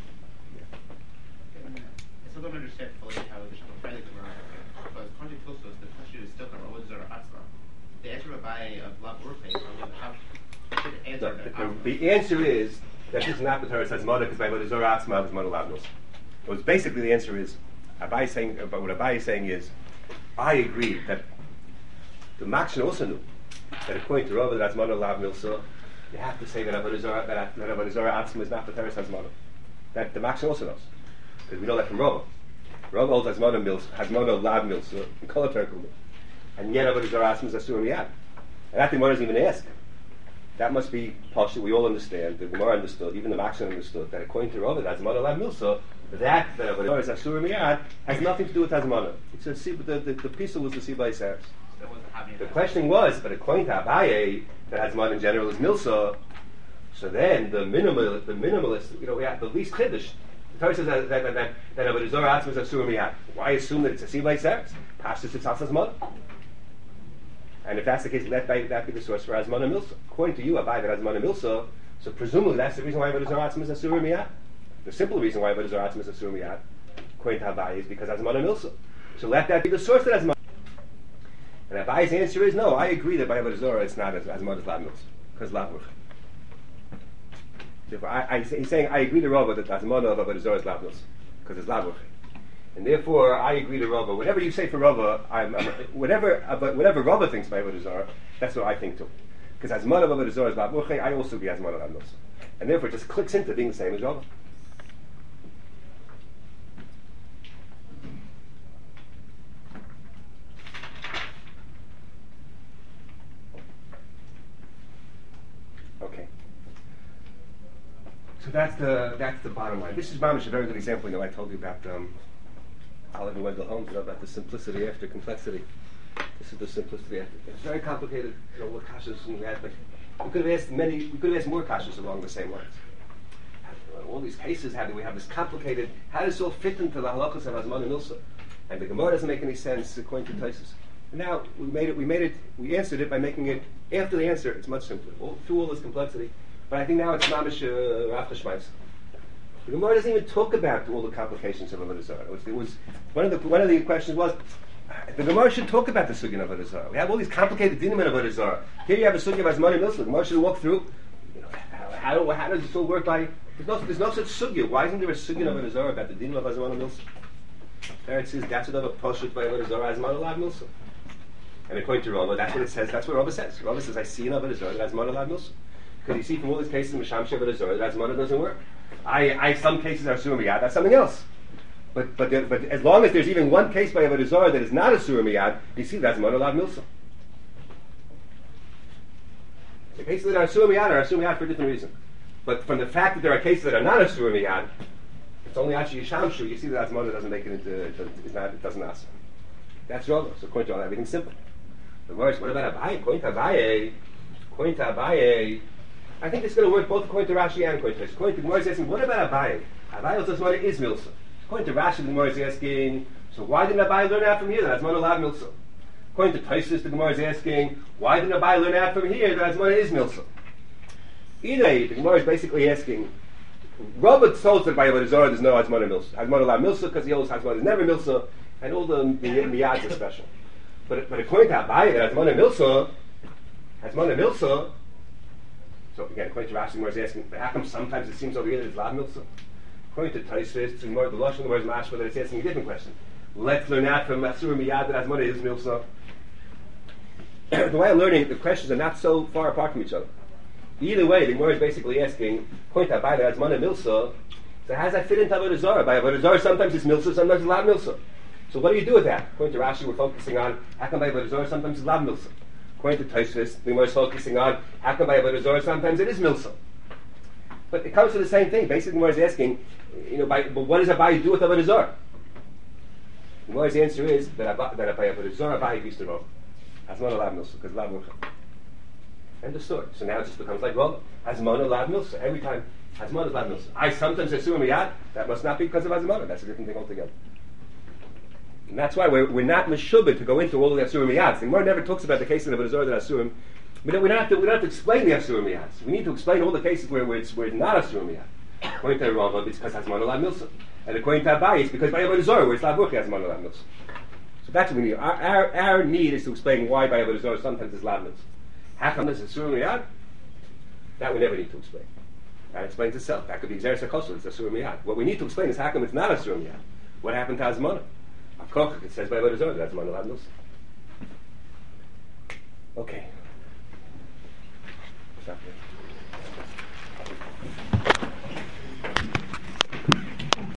still don't understand fully how the Shmuel finally the Gemara. Because according to Tosfos, the question is still from Avodah Zarah Atzma. The answer by of Lav Urfei from the Mishamshin should answer The, that. the, the answer is that this is not the Torah's Hazmana because by Avodah Zarah Atzma is Mona Lavnos. So it's basically the answer is, Abai is saying, but what Abai is saying is, I agree that the Makshin also knew that according to Rava that Hazmana Lav Milsa, you have to say that Avodah Zarah that that Avodah Zarah Atzma is not the Torah's Hazmana. That the Makshin also knows because we know that from Rava. Rava holds Hazmana Milsa, Hazmana Lav Milsa, and Kol HaTorah, and yet Avodah Zarah Atzma is Asur Miyad. And that the Gemara doesn't even ask. That must be partial. We all understand. The Gemara understood, even the Makshin understood that according to Rava, that Hazmana Lav Milsa, that that Avodah Zarah is Asur Miyad has nothing to do with Hazmana. It's a the the, the piece was the Sibay Saris. The question was, but according to Abaye, that Hazman in general is Milsa, so then the minimal, the minimalist, you know, we have the least chiddush. The Torah says that that that that Avodah Zarah Atzma is Asur Miyad. Why assume that it's a Sibay Saris? Pashtus it's Hazman. And if that's the case, let that be the source for Hazman and Milsa. According to you, Abaye, that Hazman and Milsa, so presumably that's the reason why Avodah Zarah Atzma is Asur Miyad. The simple reason why Avodah Zarah Atzma is Asur Miyad, according to Abaye, is because Hazman and Milsa. So let that be the source that Hazman. And Abaye's answer is no. I agree that by Avodah Zarah it's not as as much as Lav Milsa because Lav Ruch. Therefore, I, I, he's saying I agree to Rava that Hazmana of Avodah Zarah is Lav Milsa because it's Lav Ruch. And therefore, I agree to Rava. Whatever you say for Rava, I'm, I'm, whatever about whatever Rava thinks by Avodah Zarah, that's what I think too. Because Hazmana of Avodah Zarah is Lav Ruch. I also agree Hazmana of Lav Milsa, and therefore it just clicks into being the same as Rava. So that's the that's the bottom line. This is Mamish, a very good example. You know, I told you about um, Oliver Wendell Holmes, you know, about the simplicity after complexity. This is the simplicity after. It's very complicated. You know, what kashas we had, but we could have asked many. We could have asked more kashas along the same lines. All these cases, how do we have this complicated? How does it all fit into the halachas of Hazman and Milsa? And the Gemara doesn't make any sense according to Tosfos. And now we made it. We made it. We answered it by making it after the answer. It's much simpler. All, through all this complexity. But I think now it's mamish Rav Shmais. The Gemara doesn't even talk about all the complications of Avodah Zarah. It was, it was one of the one of the questions was the Gemara should talk about the sugya of Avodah Zarah. We have all these complicated dinim in Avodah Zarah. Here you have a sugya of Hazman and Milsa. The Gemara should walk through. You know, how, how, how does this all work? By there's no there's no such sugya. Why isn't there a sugya of Avodah Zarah about the dinim of Hazman and Milsa? There it says that's what a poshut by Avodah Zarah Hazman and Lav Milsa. And according to Rava, that's what it says. That's what Rava says. Rava says I see in Avodah Zarah that Hazman and Lav Milsa. Because you see from all these cases in Mishamshe Avodah Zarah that Hazmana doesn't work. I, I some cases are Asur Miyad, that's something else. But but there, but as long as there's even one case by Avodah Zarah that is not Asur Miyad, you see that's Hazmana Lav Milsa. The cases that are Asur Miyad are Asur Miyad for a different reason. But from the fact that there are cases that are not Asur Miyad, it's only actually Yishamshu. You see that Hazmana doesn't make it into it's not it doesn't ask. That's Rava. So according to all everything's simple. The words, what about Abaye? According to Abaye, according to Abaye. I think it's going to work both according to Rashi and according to Tosfos. According to Gemara is asking, what about Abaye? Abaye also Hazmana is Milsa. According to Rashi, the Gemara is asking, so why didn't Abaye learn out from here that Hazmana Lav Milsa? According to Tosfos, the Gemara is asking, why didn't Abaye learn out from here that Hazmana is Milsa? Either way, the Gemara is basically asking, Rava told that by Avodah Zarah there's no Hazmana Milsa. Hazmana Lav Milsa because he holds Hazmana is never Milsa, and all the miyads are special. But but according to Abaye, that Hazmana Milsa, Hazmana Milsa. So again, according to Rashi, the Gemara is asking, how come sometimes it seems over here that it's Lav Milsa? According to Tosfos, the Gemara, the Lashon, the Gemara is mashma that it's asking a different question. Let's learn out from Asur Miyad that Hazmana is Milsa. The way I'm learning, the questions are not so far apart from each other. Either way, the Gemara is basically asking, according to Abaye that Hazmana Milsa, so how does that fit into Avodah Zarah? By Avodah Zarah, sometimes it's Milsa, sometimes it's Lav Milsa. So what do you do with that? According to Rashi, we're focusing on how come by Avodah Zarah sometimes it's Lav Milsa. According to Tosfos, the Gemara is focusing on how come by Avodah Zarah sometimes it is Milsa. But it comes to the same thing. Basically, the Gemara is asking, you know, by, but what does Abaye do with Avodah Zarah? The Gemara's answer is that Abaye, that by Avodah Zarah Abaye agrees to Rava. Hazmana Lav Milsa because Lav Milsa. End of story. So now it just becomes like Rava. Hazmana Lav Milsa. Every time Hazmana Lav Milsa. I sometimes assume Miyad. That must not be because of Hazmana. That's a different thing altogether. And that's why we're, we're not meshubed to go into all of the asurim miyads. The Gemara never talks about the case of the Avodah Zarah that asurim. We don't, we don't have to. We don't have to explain the asurim miyads. We need to explain all the cases where, where it's where it's not asurim miyad. According to Rambam, it's because Hazman Olam Milsa, and according to Abaye, it's because by Avodah Zarah where it's Lavuch Hazman Olam Milsa. So that's what we need. Our, our, our need is to explain why by Avodah Zarah sometimes it's Lav Milsa. How come this is asurim miyad? That we never need to explain. That explains itself. That could be Xeris HaKosel, it's asurim miyad. What we need to explain is how come it's not asurim miyad. What happened to Hazmanah? Akoch, it says by Avodah Zarah that's Hazman Olam Milsa. Okay. Stop there.